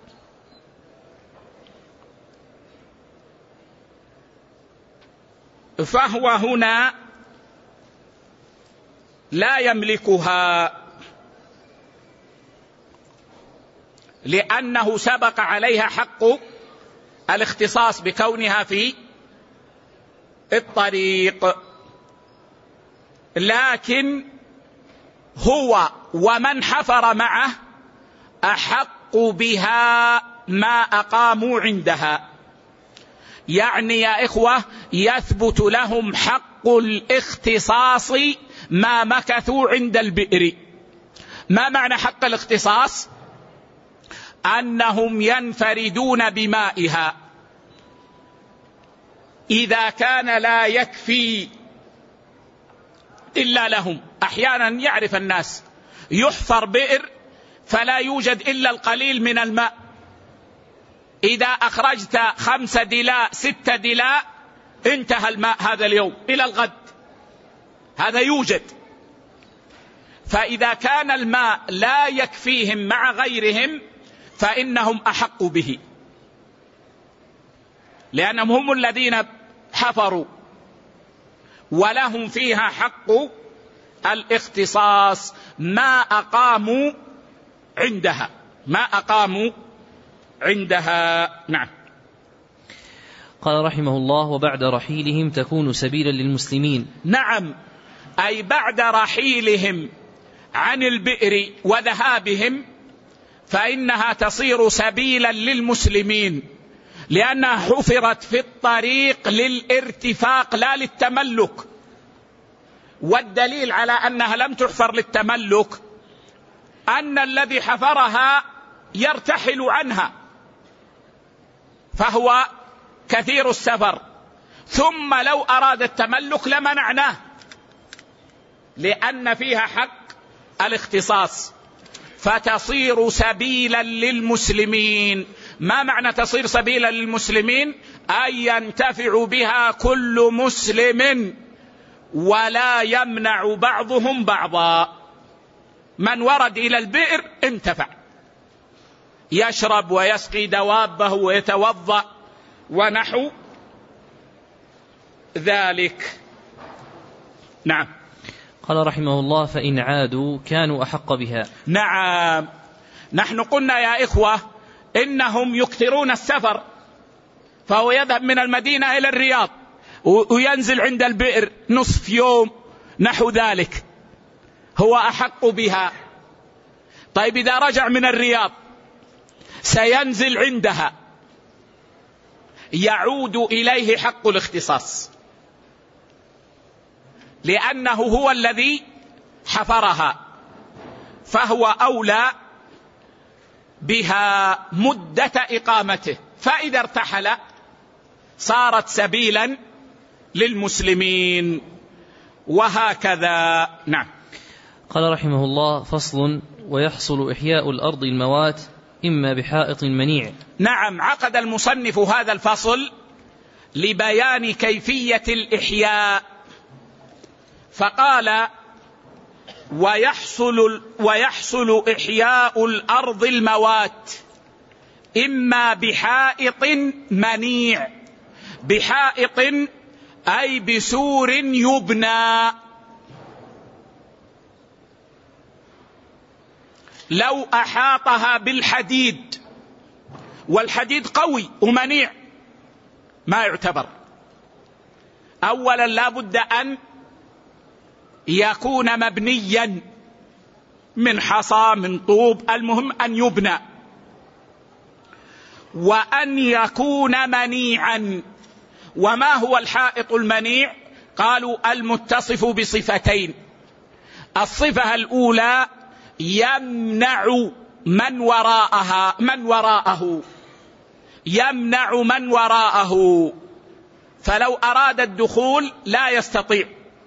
فهو هنا لا يملكها، لأنه سبق عليها حق الاختصاص بكونها في الطريق. لكن هو ومن حفر معه أحق بها ما أقاموا عندها، يعني يا إخوة يثبت لهم حق الاختصاص ما مكثوا عند البئر. ما معنى حق الاختصاص؟ أنهم ينفردون بمائها إذا كان لا يكفي إلا لهم. أحيانا يعرف الناس يحفر بئر فلا يوجد إلا القليل من الماء، إذا أخرجت خمسة دلاء ستة دلاء انتهى الماء هذا اليوم إلى الغد، هذا يوجد. فإذا كان الماء لا يكفيهم مع غيرهم فإنهم أحق به، لأنهم هم الذين حفروا ولهم فيها حق الاختصاص ما أقاموا عندها، ما أقاموا عندها. نعم. قال رحمه الله: وبعد رحيلهم تكون سبيلا للمسلمين. نعم، أي بعد رحيلهم عن البئر وذهابهم فإنها تصير سبيلا للمسلمين، لأنها حفرت في الطريق للارتفاق لا للتملك. والدليل على أنها لم تحفر للتملك أن الذي حفرها يرتحل عنها، فهو كثير السفر، ثم لو أراد التملك لمنعناه، لأن فيها حق الاختصاص، فتصير سبيلا للمسلمين. ما معنى تصير سبيلا للمسلمين؟ أي ينتفع بها كل مسلم ولا يمنع بعضهم بعضا. من ورد إلى البئر انتفع، يشرب ويسقي دوابه ويتوضأ ونحو ذلك. نعم. قال رحمه الله: فإن عادوا كانوا أحق بها. نعم، نحن قلنا يا إخوة إنهم يكثرون السفر، فهو يذهب من المدينة إلى الرياض وينزل عند البئر نصف يوم نحو ذلك، هو أحق بها. طيب إذا رجع من الرياض سينزل عندها، يعود إليه حق الاختصاص، لأنه هو الذي حفرها، فهو أولى بها مدة إقامته، فإذا ارتحل صارت سبيلا للمسلمين، وهكذا. نعم. قال رحمه الله: فصل: ويحصل إحياء الأرض الموات إما بحائط منيع. نعم، عقد المصنف هذا الفصل لبيان كيفية الإحياء، فقال: ويحصل, ويحصل إحياء الأرض الموات إما بحائط منيع. بحائط أي بسور يبنى، لو أحاطها بالحديد، والحديد قوي ومنيع، ما يعتبر. أولا لا بد أن يكون مبنيا من حصى من طوب، المهم أن يبنى، وأن يكون منيعا. وما هو الحائط المنيع؟ قالوا: المتصف بصفتين. الصفة الأولى يمنع من وراءها من وراءه يمنع من وراءه، فلو أراد الدخول لا يستطيع.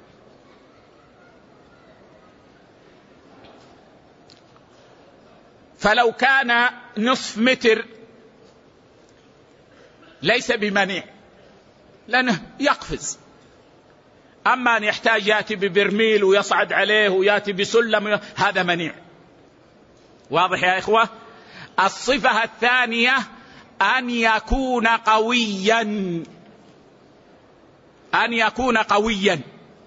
فلو كان نصف متر ليس بمنيع لأنه يقفز، أما أن يحتاج يأتي ببرميل ويصعد عليه ويأتي بسلم، هذا منيع. واضح يا إخوة؟ الصفة الثانية أن يكون قويا أن يكون قويا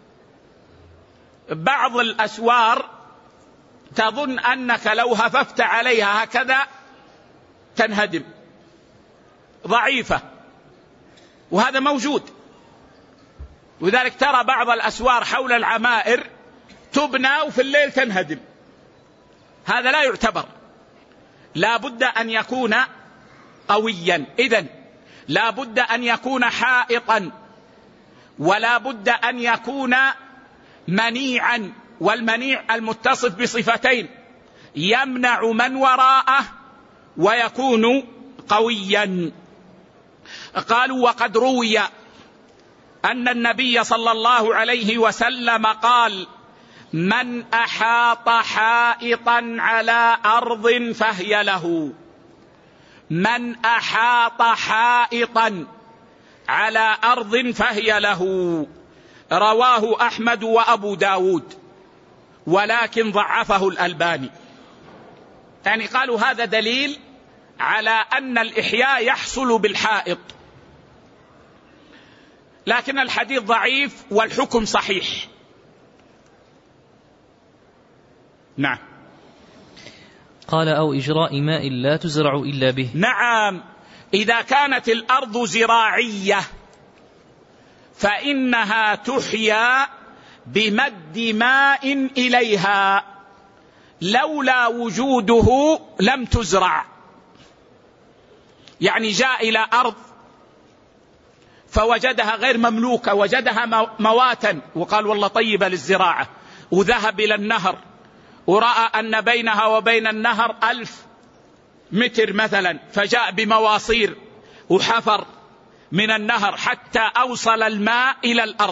بعض الأسوار تظن أنك لو هففت عليها هكذا تنهدم، ضعيفة، وهذا موجود. وذلك ترى بعض الأسوار حول العمائر تبنى وفي الليل تنهدم، هذا لا يعتبر. لا بد أن يكون قويا. إذن لا بد أن يكون حائطا، ولا بد أن يكون منيعا، والمنيع المتصف بصفتين: يمنع من وراءه ويكون قويا. قالوا: وقد روي أن النبي صلى الله عليه وسلم قال: من أحاط حائطا على أرض فهي له. من أحاط حائطا على أرض فهي له. رواه أحمد وأبو داود، ولكن ضعفه الألباني. يعني قالوا هذا دليل على أن الإحياء يحصل بالحائط، لكن الحديث ضعيف والحكم صحيح. نعم. قال: أو إجراء ماء لا تزرع إلا به. نعم، إذا كانت الأرض زراعية فإنها تحيا بمد ماء إليها، لولا وجوده لم تزرع. يعني جاء إلى أرض فوجدها غير مملوكة، وجدها مواتا، وقال والله طيبة للزراعة، وذهب إلى النهر ورأى أن بينها وبين النهر ألف متر مثلا، فجاء بمواصير وحفر من النهر حتى أوصل الماء إلى الأرض.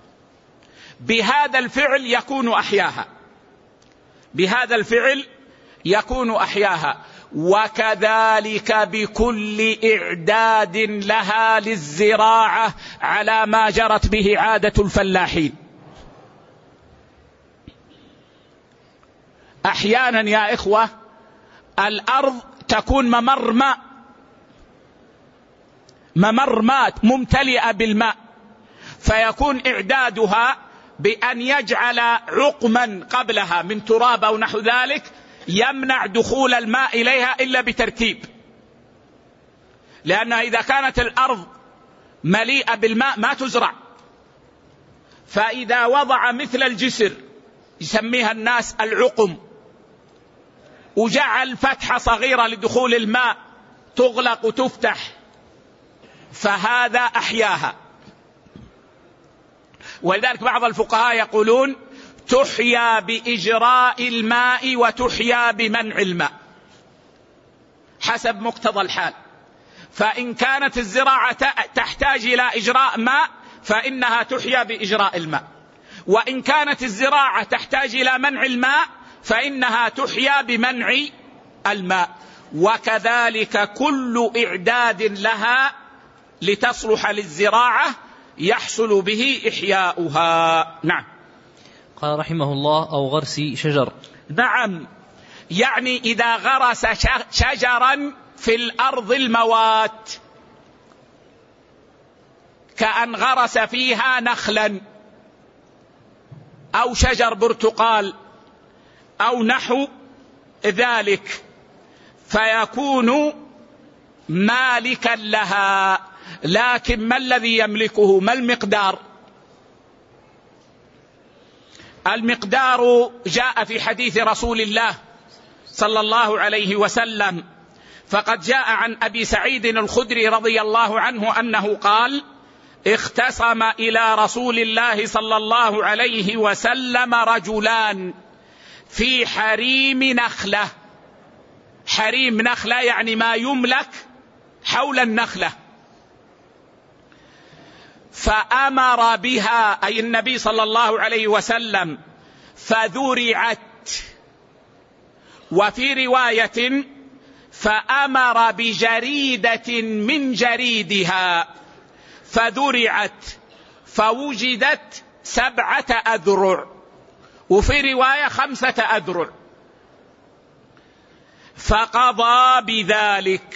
بهذا الفعل يكون أحياها، بهذا الفعل يكون أحياها. وكذلك بكل إعداد لها للزراعة على ما جرت به عادة الفلاحين. أحيانا يا إخوة الأرض تكون ممر ماء، ممر ماء ممتلئة بالماء، فيكون إعدادها بأن يجعل عقما قبلها من تراب أو نحو ذلك يمنع دخول الماء إليها إلا بترتيب، لأن إذا كانت الأرض مليئة بالماء ما تزرع. فإذا وضع مثل الجسر يسميها الناس العقم وجعل فتحة صغيرة لدخول الماء تغلق وتفتح، فهذا أحياها. ولذلك بعض الفقهاء يقولون تحيا بإجراء الماء وتحيا بمنع الماء حسب مقتضى الحال. فإن كانت الزراعة تحتاج إلى إجراء ماء فإنها تحيا بإجراء الماء، وإن كانت الزراعة تحتاج إلى منع الماء فإنها تحيا بمنع الماء. وكذلك كل إعداد لها لتصلح للزراعة يحصل به إحياؤها. نعم. قال رحمه الله: أو غرس شجر. نعم، يعني إذا غرس شجرا في الأرض الموات كأن غرس فيها نخلا أو شجر برتقال أو نحو ذلك، فيكون مالكا لها. لكن ما الذي يملكه؟ ما المقدار؟ المقدار جاء في حديث رسول الله صلى الله عليه وسلم، فقد جاء عن أبي سعيد الخدري رضي الله عنه أنه قال: اختصم إلى رسول الله صلى الله عليه وسلم رجلان في حريم نخلة. حريم نخلة يعني ما يملك حول النخلة، فأمر بها أي النبي صلى الله عليه وسلم فذرعت، وفي رواية فأمر بجريدة من جريدها فذرعت فوجدت سبعة أذرع، وفي رواية خمسة أذرع، فقضى بذلك.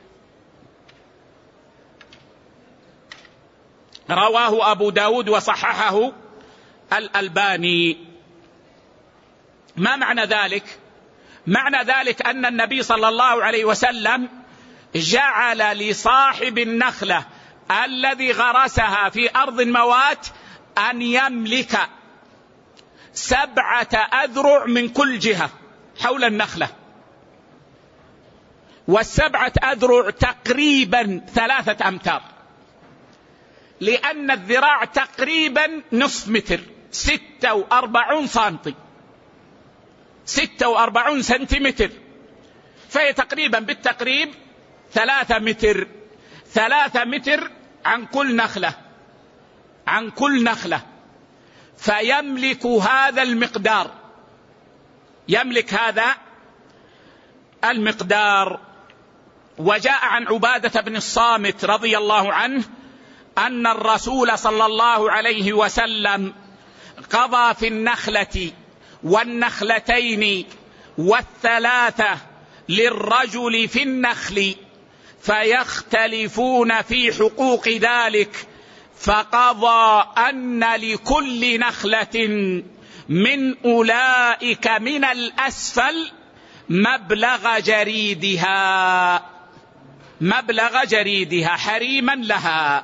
رواه أبو داود وصححه الألباني. ما معنى ذلك؟ معنى ذلك أن النبي صلى الله عليه وسلم جعل لصاحب النخلة الذي غرسها في أرض الموات أن يملك سبعة أذرع من كل جهة حول النخلة، والسبعة أذرع تقريبا ثلاثة أمتار، لأن الذراع تقريبا نصف متر، ستة وأربعون سنتي، ستة وأربعون سنتيمتر، فهي تقريبا بالتقريب ثلاثة متر، ثلاثة متر عن كل نخلة، عن كل نخلة. فيملك هذا المقدار، يملك هذا المقدار. وجاء عن عبادة بن الصامت رضي الله عنه أن الرسول صلى الله عليه وسلم قضى في النخلة والنخلتين والثلاثة للرجل في النخل فيختلفون في حقوق ذلك، فقضى أن لكل نخلة من أولئك من الأسفل مبلغ جريدها، مبلغ جريدها حريما لها.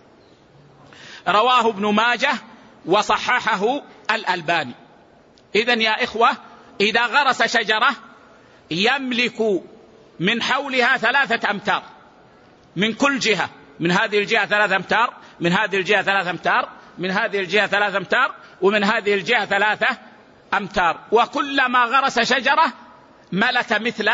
رواه ابن ماجه وصححه الألباني. إذن يا إخوة، إذا غرس شجرة يملك من حولها ثلاثة أمتار من كل جهة، من هذه الجهة ثلاثة أمتار، من هذه الجهة ثلاثة أمتار، من هذه الجهة ثلاثة أمتار، ومن هذه الجهة ثلاثة أمتار، وكلما غرس شجرة ملك مثل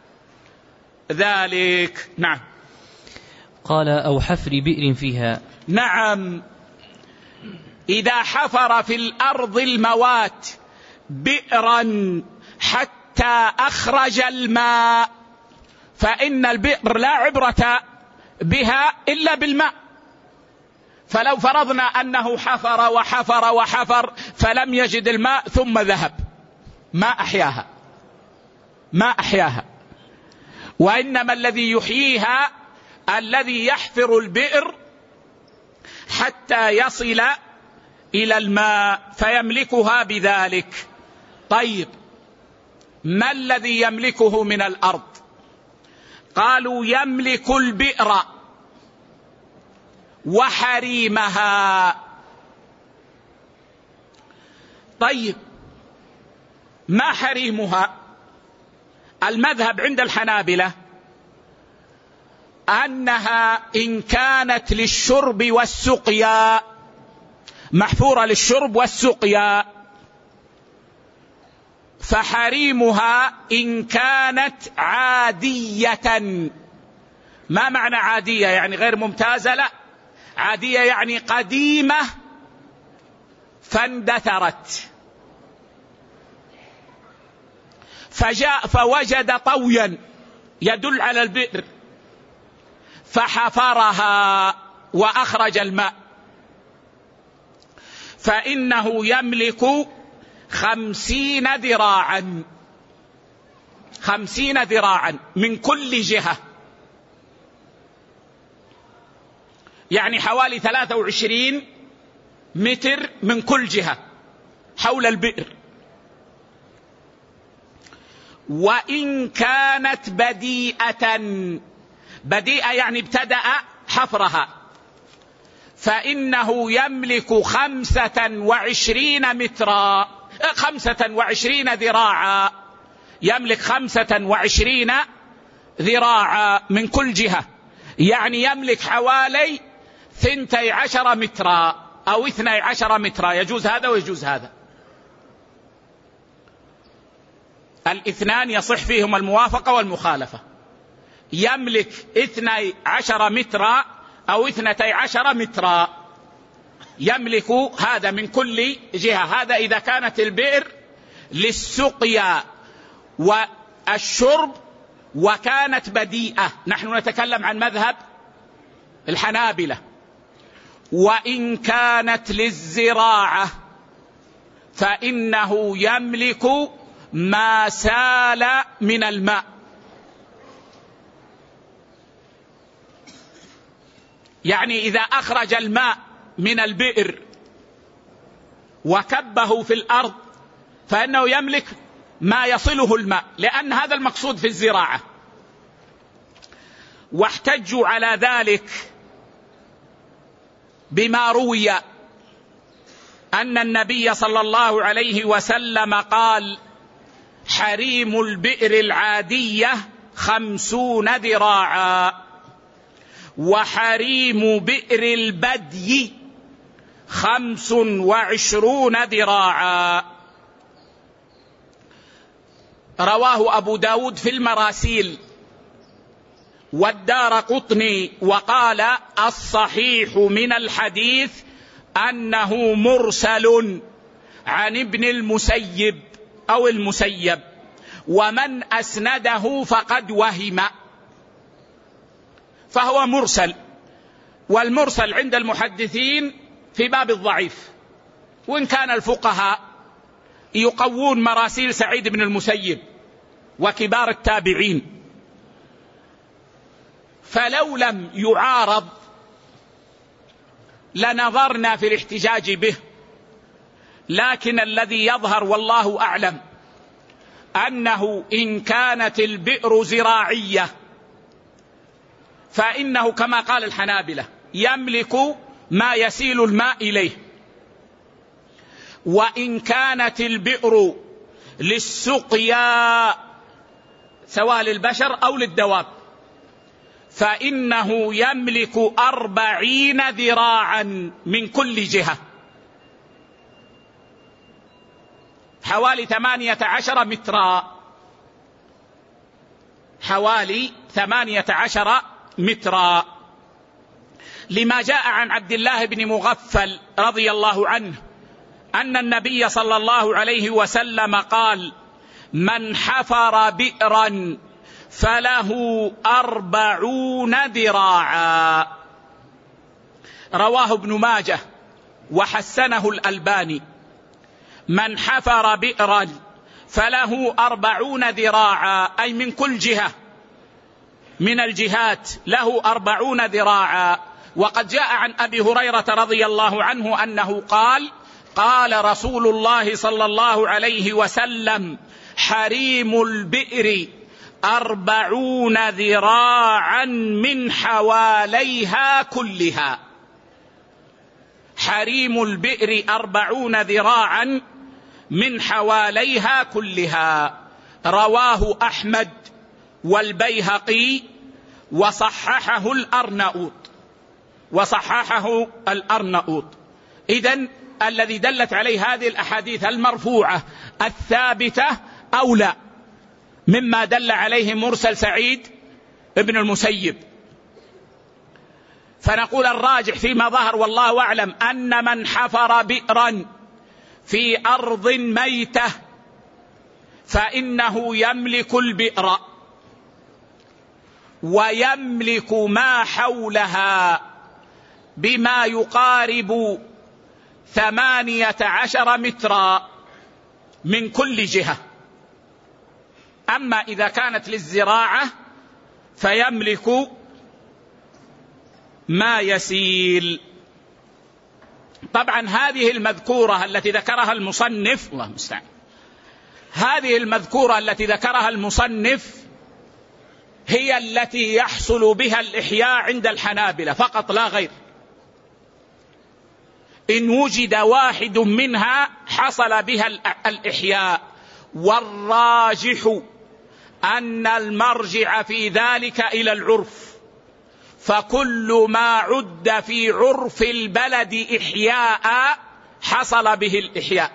ذلك. نعم. قال: أو حفر بئر فيها. نعم، إذا حفر في الأرض الموات بئرا حتى أخرج الماء، فإن البئر لا عبرة بها إلا بالماء. فلو فرضنا أنه حفر وحفر وحفر فلم يجد الماء ثم ذهب، ما أحياها، ما أحياها. وإنما الذي يحييها الذي يحفر البئر حتى يصل إلى الماء فيملكها بذلك. طيب، ما الذي يملكه من الأرض؟ قالوا يملك البئر وحريمها. طيب، ما حريمها؟ المذهب عند الحنابلة أنها إن كانت للشرب والسقيا، محفورة للشرب والسقيا، فحريمها إن كانت عادية. ما معنى عادية؟ يعني غير ممتازة؟ لا، عادية يعني قديمة فاندثرت، فجاء فوجد طويا يدل على البئر فحفرها وأخرج الماء، فإنه يملك خمسين ذراعا، خمسين ذراعا من كل جهة، يعني حوالي ثلاثة وعشرين متر من كل جهة حول البئر. وإن كانت بديئة، بديئة يعني ابتدأ حفرها، فإنه يملك خمسة وعشرين مترا، خمسة وعشرين ذراعا، يملك خمسة وعشرين ذراعا من كل جهة، يعني يملك حوالي ثنتي عشر مترا أو اثني عشر مترا. يجوز هذا ويجوز هذا، الاثنان يصح فيهم الموافقة والمخالفة. يملك اثني عشر مترا أو اثنتي عشر مترا، يملك هذا من كل جهة. هذا إذا كانت البئر للسقيا والشرب وكانت بديئة. نحن نتكلم عن مذهب الحنابلة. وإن كانت للزراعة فإنه يملك ما سال من الماء، يعني إذا أخرج الماء من البئر وكبه في الأرض فإنه يملك ما يصله الماء، لأن هذا المقصود في الزراعة. واحتجوا على ذلك بما روي أن النبي صلى الله عليه وسلم قال: حريم البئر العادية خمسون ذراعا، وحريم بئر البدي خمس وعشرون ذراعا. رواه أبو داود في المراسيل والدارقطني، وقال: الصحيح من الحديث أنه مرسل عن ابن المسيب أو المسيب، ومن أسنده فقد وهم، فهو مرسل. والمرسل عند المحدثين في باب الضعيف، وإن كان الفقهاء يقوون مراسيل سعيد بن المسيب وكبار التابعين، فلو لم يعارض لنظرنا في الاحتجاج به. لكن الذي يظهر والله أعلم أنه إن كانت البئر زراعية فإنه كما قال الحنابلة يملك ما يسيل الماء إليه. وإن كانت البئر للسقيا سواء للبشر أو للدواب فإنه يملك أربعين ذراعا من كل جهة، حوالي ثمانية عشر مترا، حوالي ثمانية عشر مترا، لما جاء عن عبد الله بن مغفل رضي الله عنه أن النبي صلى الله عليه وسلم قال: من حفر بئرا فله أربعون ذراعا. رواه ابن ماجه وحسنه الألباني. من حفر بئرا فله أربعون ذراعا، أي من كل جهة من الجهات له أربعون ذراعا. وقد جاء عن أبي هريرة رضي الله عنه أنه قال: قال رسول الله صلى الله عليه وسلم: حريم البئر أربعون ذراعا من حواليها كلها. حريم البئر أربعون ذراعا من حواليها كلها. رواه أحمد والبيهقي وصححه الأرنؤوط وصححه الأرنؤوط. إذن الذي دلت عليه هذه الأحاديث المرفوعة الثابتة أولى مما دل عليه مرسل سعيد ابن المسيب. فنقول الراجح فيما ظهر والله أعلم أن من حفر بئرا في أرض ميتة فإنه يملك البئر ويملك ما حولها بما يقارب ثمانية عشر مترا من كل جهة. أما إذا كانت للزراعة فيملك ما يسيل. طبعا هذه المذكورة التي ذكرها المصنف، الله المستعان، هذه المذكورة التي ذكرها المصنف هي التي يحصل بها الإحياء عند الحنابلة فقط لا غير. إن وجد واحد منها حصل بها الإحياء، والراجح أن المرجع في ذلك إلى العرف، فكل ما عد في عرف البلد إحياء حصل به الإحياء،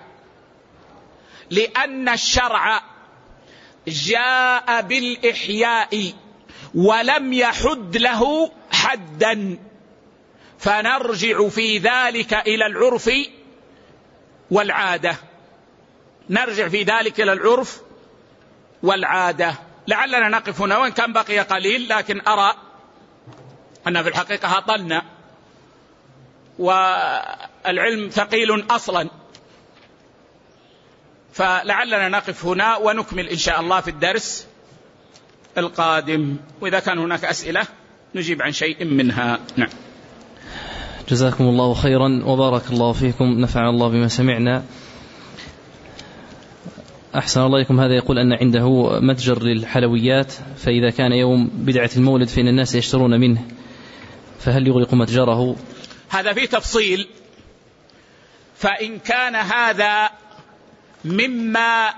لأن الشرع جاء بالإحياء ولم يحد له حدا، فنرجع في ذلك إلى العرف والعادة، نرجع في ذلك إلى العرف والعادة. لعلنا نقف هنا وإن كان بقي قليل، لكن أرى أن في الحقيقة هطلنا والعلم ثقيل أصلا، فلعلنا نقف هنا ونكمل إن شاء الله في الدرس القادم، وإذا كان هناك أسئلة نجيب عن شيء منها. نعم. جزاكم الله خيرا وبارك الله فيكم، نفع الله بما سمعنا. أحسن الله إليكم. هذا يقول أن عنده متجر للحلويات، فإذا كان يوم بدعة المولد فإن الناس يشترون منه، فهل يغلق متجره؟ هذا فيه تفصيل. فإن كان هذا مما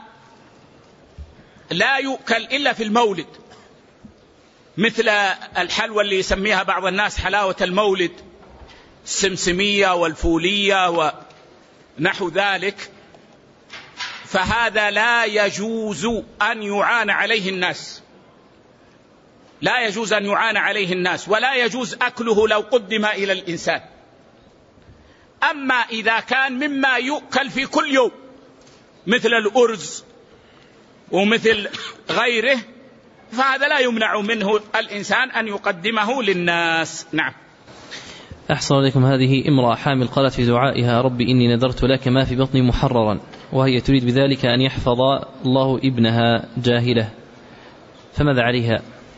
لا يؤكل إلا في المولد، مثل الحلوى اللي يسميها بعض الناس حلاوة المولد، السمسمية والفولية ونحو ذلك، فهذا لا يجوز أن يعان عليه الناس، لا يجوز أن يعان عليه الناس، ولا يجوز أكله لو قدم إلى الإنسان. أما إذا كان مما يؤكل في كل يوم مثل الأرز ومثل غيره، فهذا لا يمنع منه الإنسان أن يقدمه للناس. نعم. أحسن عليكم. هذه امرأة حامل قالت في دعائها: ربي إني نذرت لك ما في بطني محررا، وهي تريد بذلك أن يحفظ الله ابنها جاهلة، فماذا عليها؟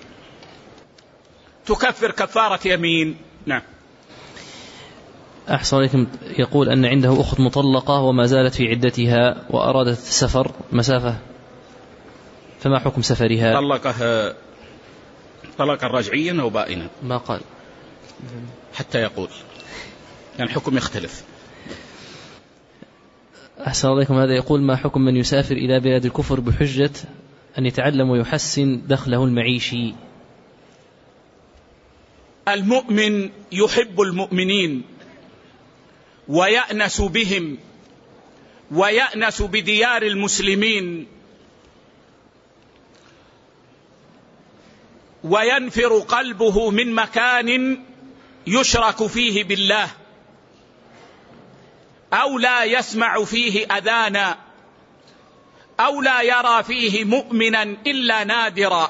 تكفر كفارة يمين. نعم. أحسن عليكم. يقول أن عنده أخت مطلقة وما زالت في عدتها وأرادت السفر مسافة، فما حكم سفرها؟ طلقها طلقا رجعيا أو بائنا؟ ما قال حتى يقول، يعني حكم يختلف. أحسن عليكم. هذا يقول: ما حكم من يسافر إلى بلاد الكفر بحجة أن يتعلم ويحسن دخله المعيشي؟ المؤمن يحب المؤمنين ويأنس بهم ويأنس بديار المسلمين، وينفر قلبه من مكان يشرك فيه بالله أو لا يسمع فيه أذانا أو لا يرى فيه مؤمنا إلا نادرا.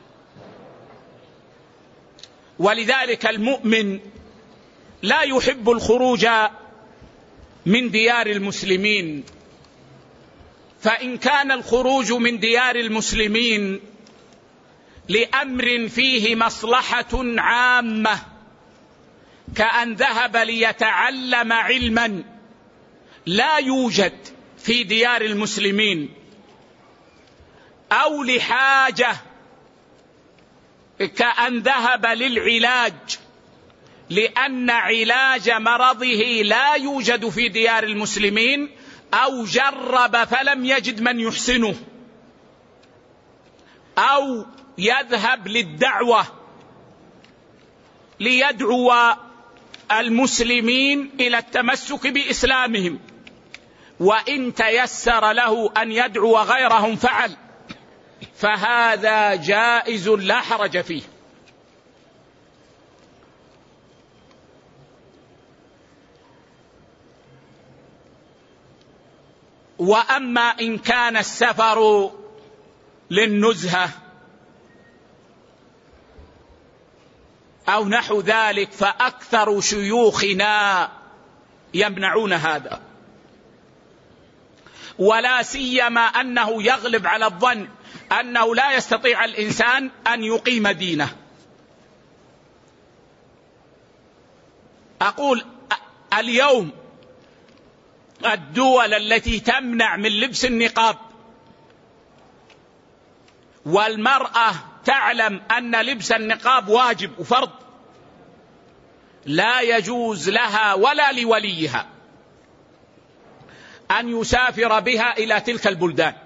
ولذلك المؤمن لا يحب الخروج من ديار المسلمين، فإن كان الخروج من ديار المسلمين لأمر فيه مصلحة عامة، كأن ذهب ليتعلم علما لا يوجد في ديار المسلمين أو لحاجة كأن ذهب للعلاج لأن علاج مرضه لا يوجد في ديار المسلمين، أو جرب فلم يجد من يحسنه، أو يذهب للدعوة ليدعو المسلمين إلى التمسك بإسلامهم، وإن تيسر له أن يدعو غيرهم فعل، فهذا جائز لا حرج فيه. وأما إن كان السفر للنزهة أو نحو ذلك فأكثر شيوخنا يمنعون هذا، ولا سيما أنه يغلب على الظن أنه لا يستطيع الإنسان أن يقيم دينه. أقول اليوم الدول التي تمنع من لبس النقاب والمرأة تعلم أن لبس النقاب واجب وفرض، لا يجوز لها ولا لوليها أن يسافر بها إلى تلك البلدان.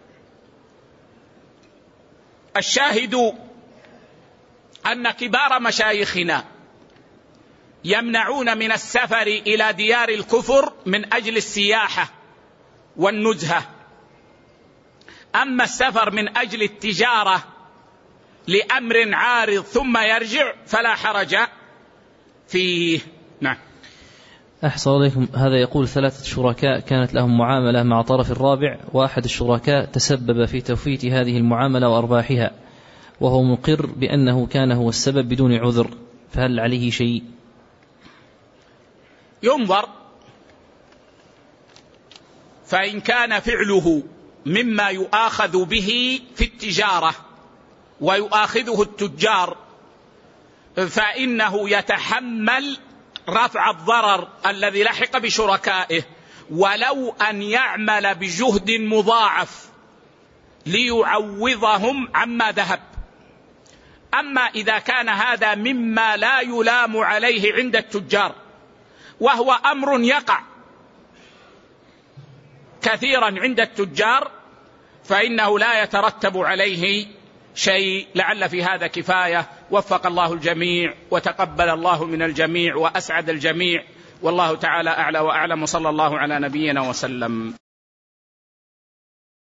الشاهد أن كبار مشايخنا يمنعون من السفر إلى ديار الكفر من أجل السياحة والنزهة. أما السفر من أجل التجارة لأمر عارض ثم يرجع فلا حرج فيه. نعم. أحسن عليكم. هذا يقول ثلاثة شركاء كانت لهم معاملة مع طرف الرابع، وأحد الشركاء تسبب في تفويت هذه المعاملة وأرباحها، وهو مقر بأنه كان هو السبب بدون عذر، فهل عليه شيء؟ ينظر، فإن كان فعله مما يؤاخذ به في التجارة ويؤاخذه التجار فإنه يتحمل رفع الضرر الذي لحق بشركائه، ولو أن يعمل بجهد مضاعف ليعوضهم عما ذهب. أما إذا كان هذا مما لا يلام عليه عند التجار وهو أمر يقع كثيرا عند التجار فإنه لا يترتب عليه شيء. لعل في هذا كفاية. وفق الله الجميع وتقبل الله من الجميع وأسعد الجميع، والله تعالى أعلى وأعلم، صلى الله على نبينا وسلم.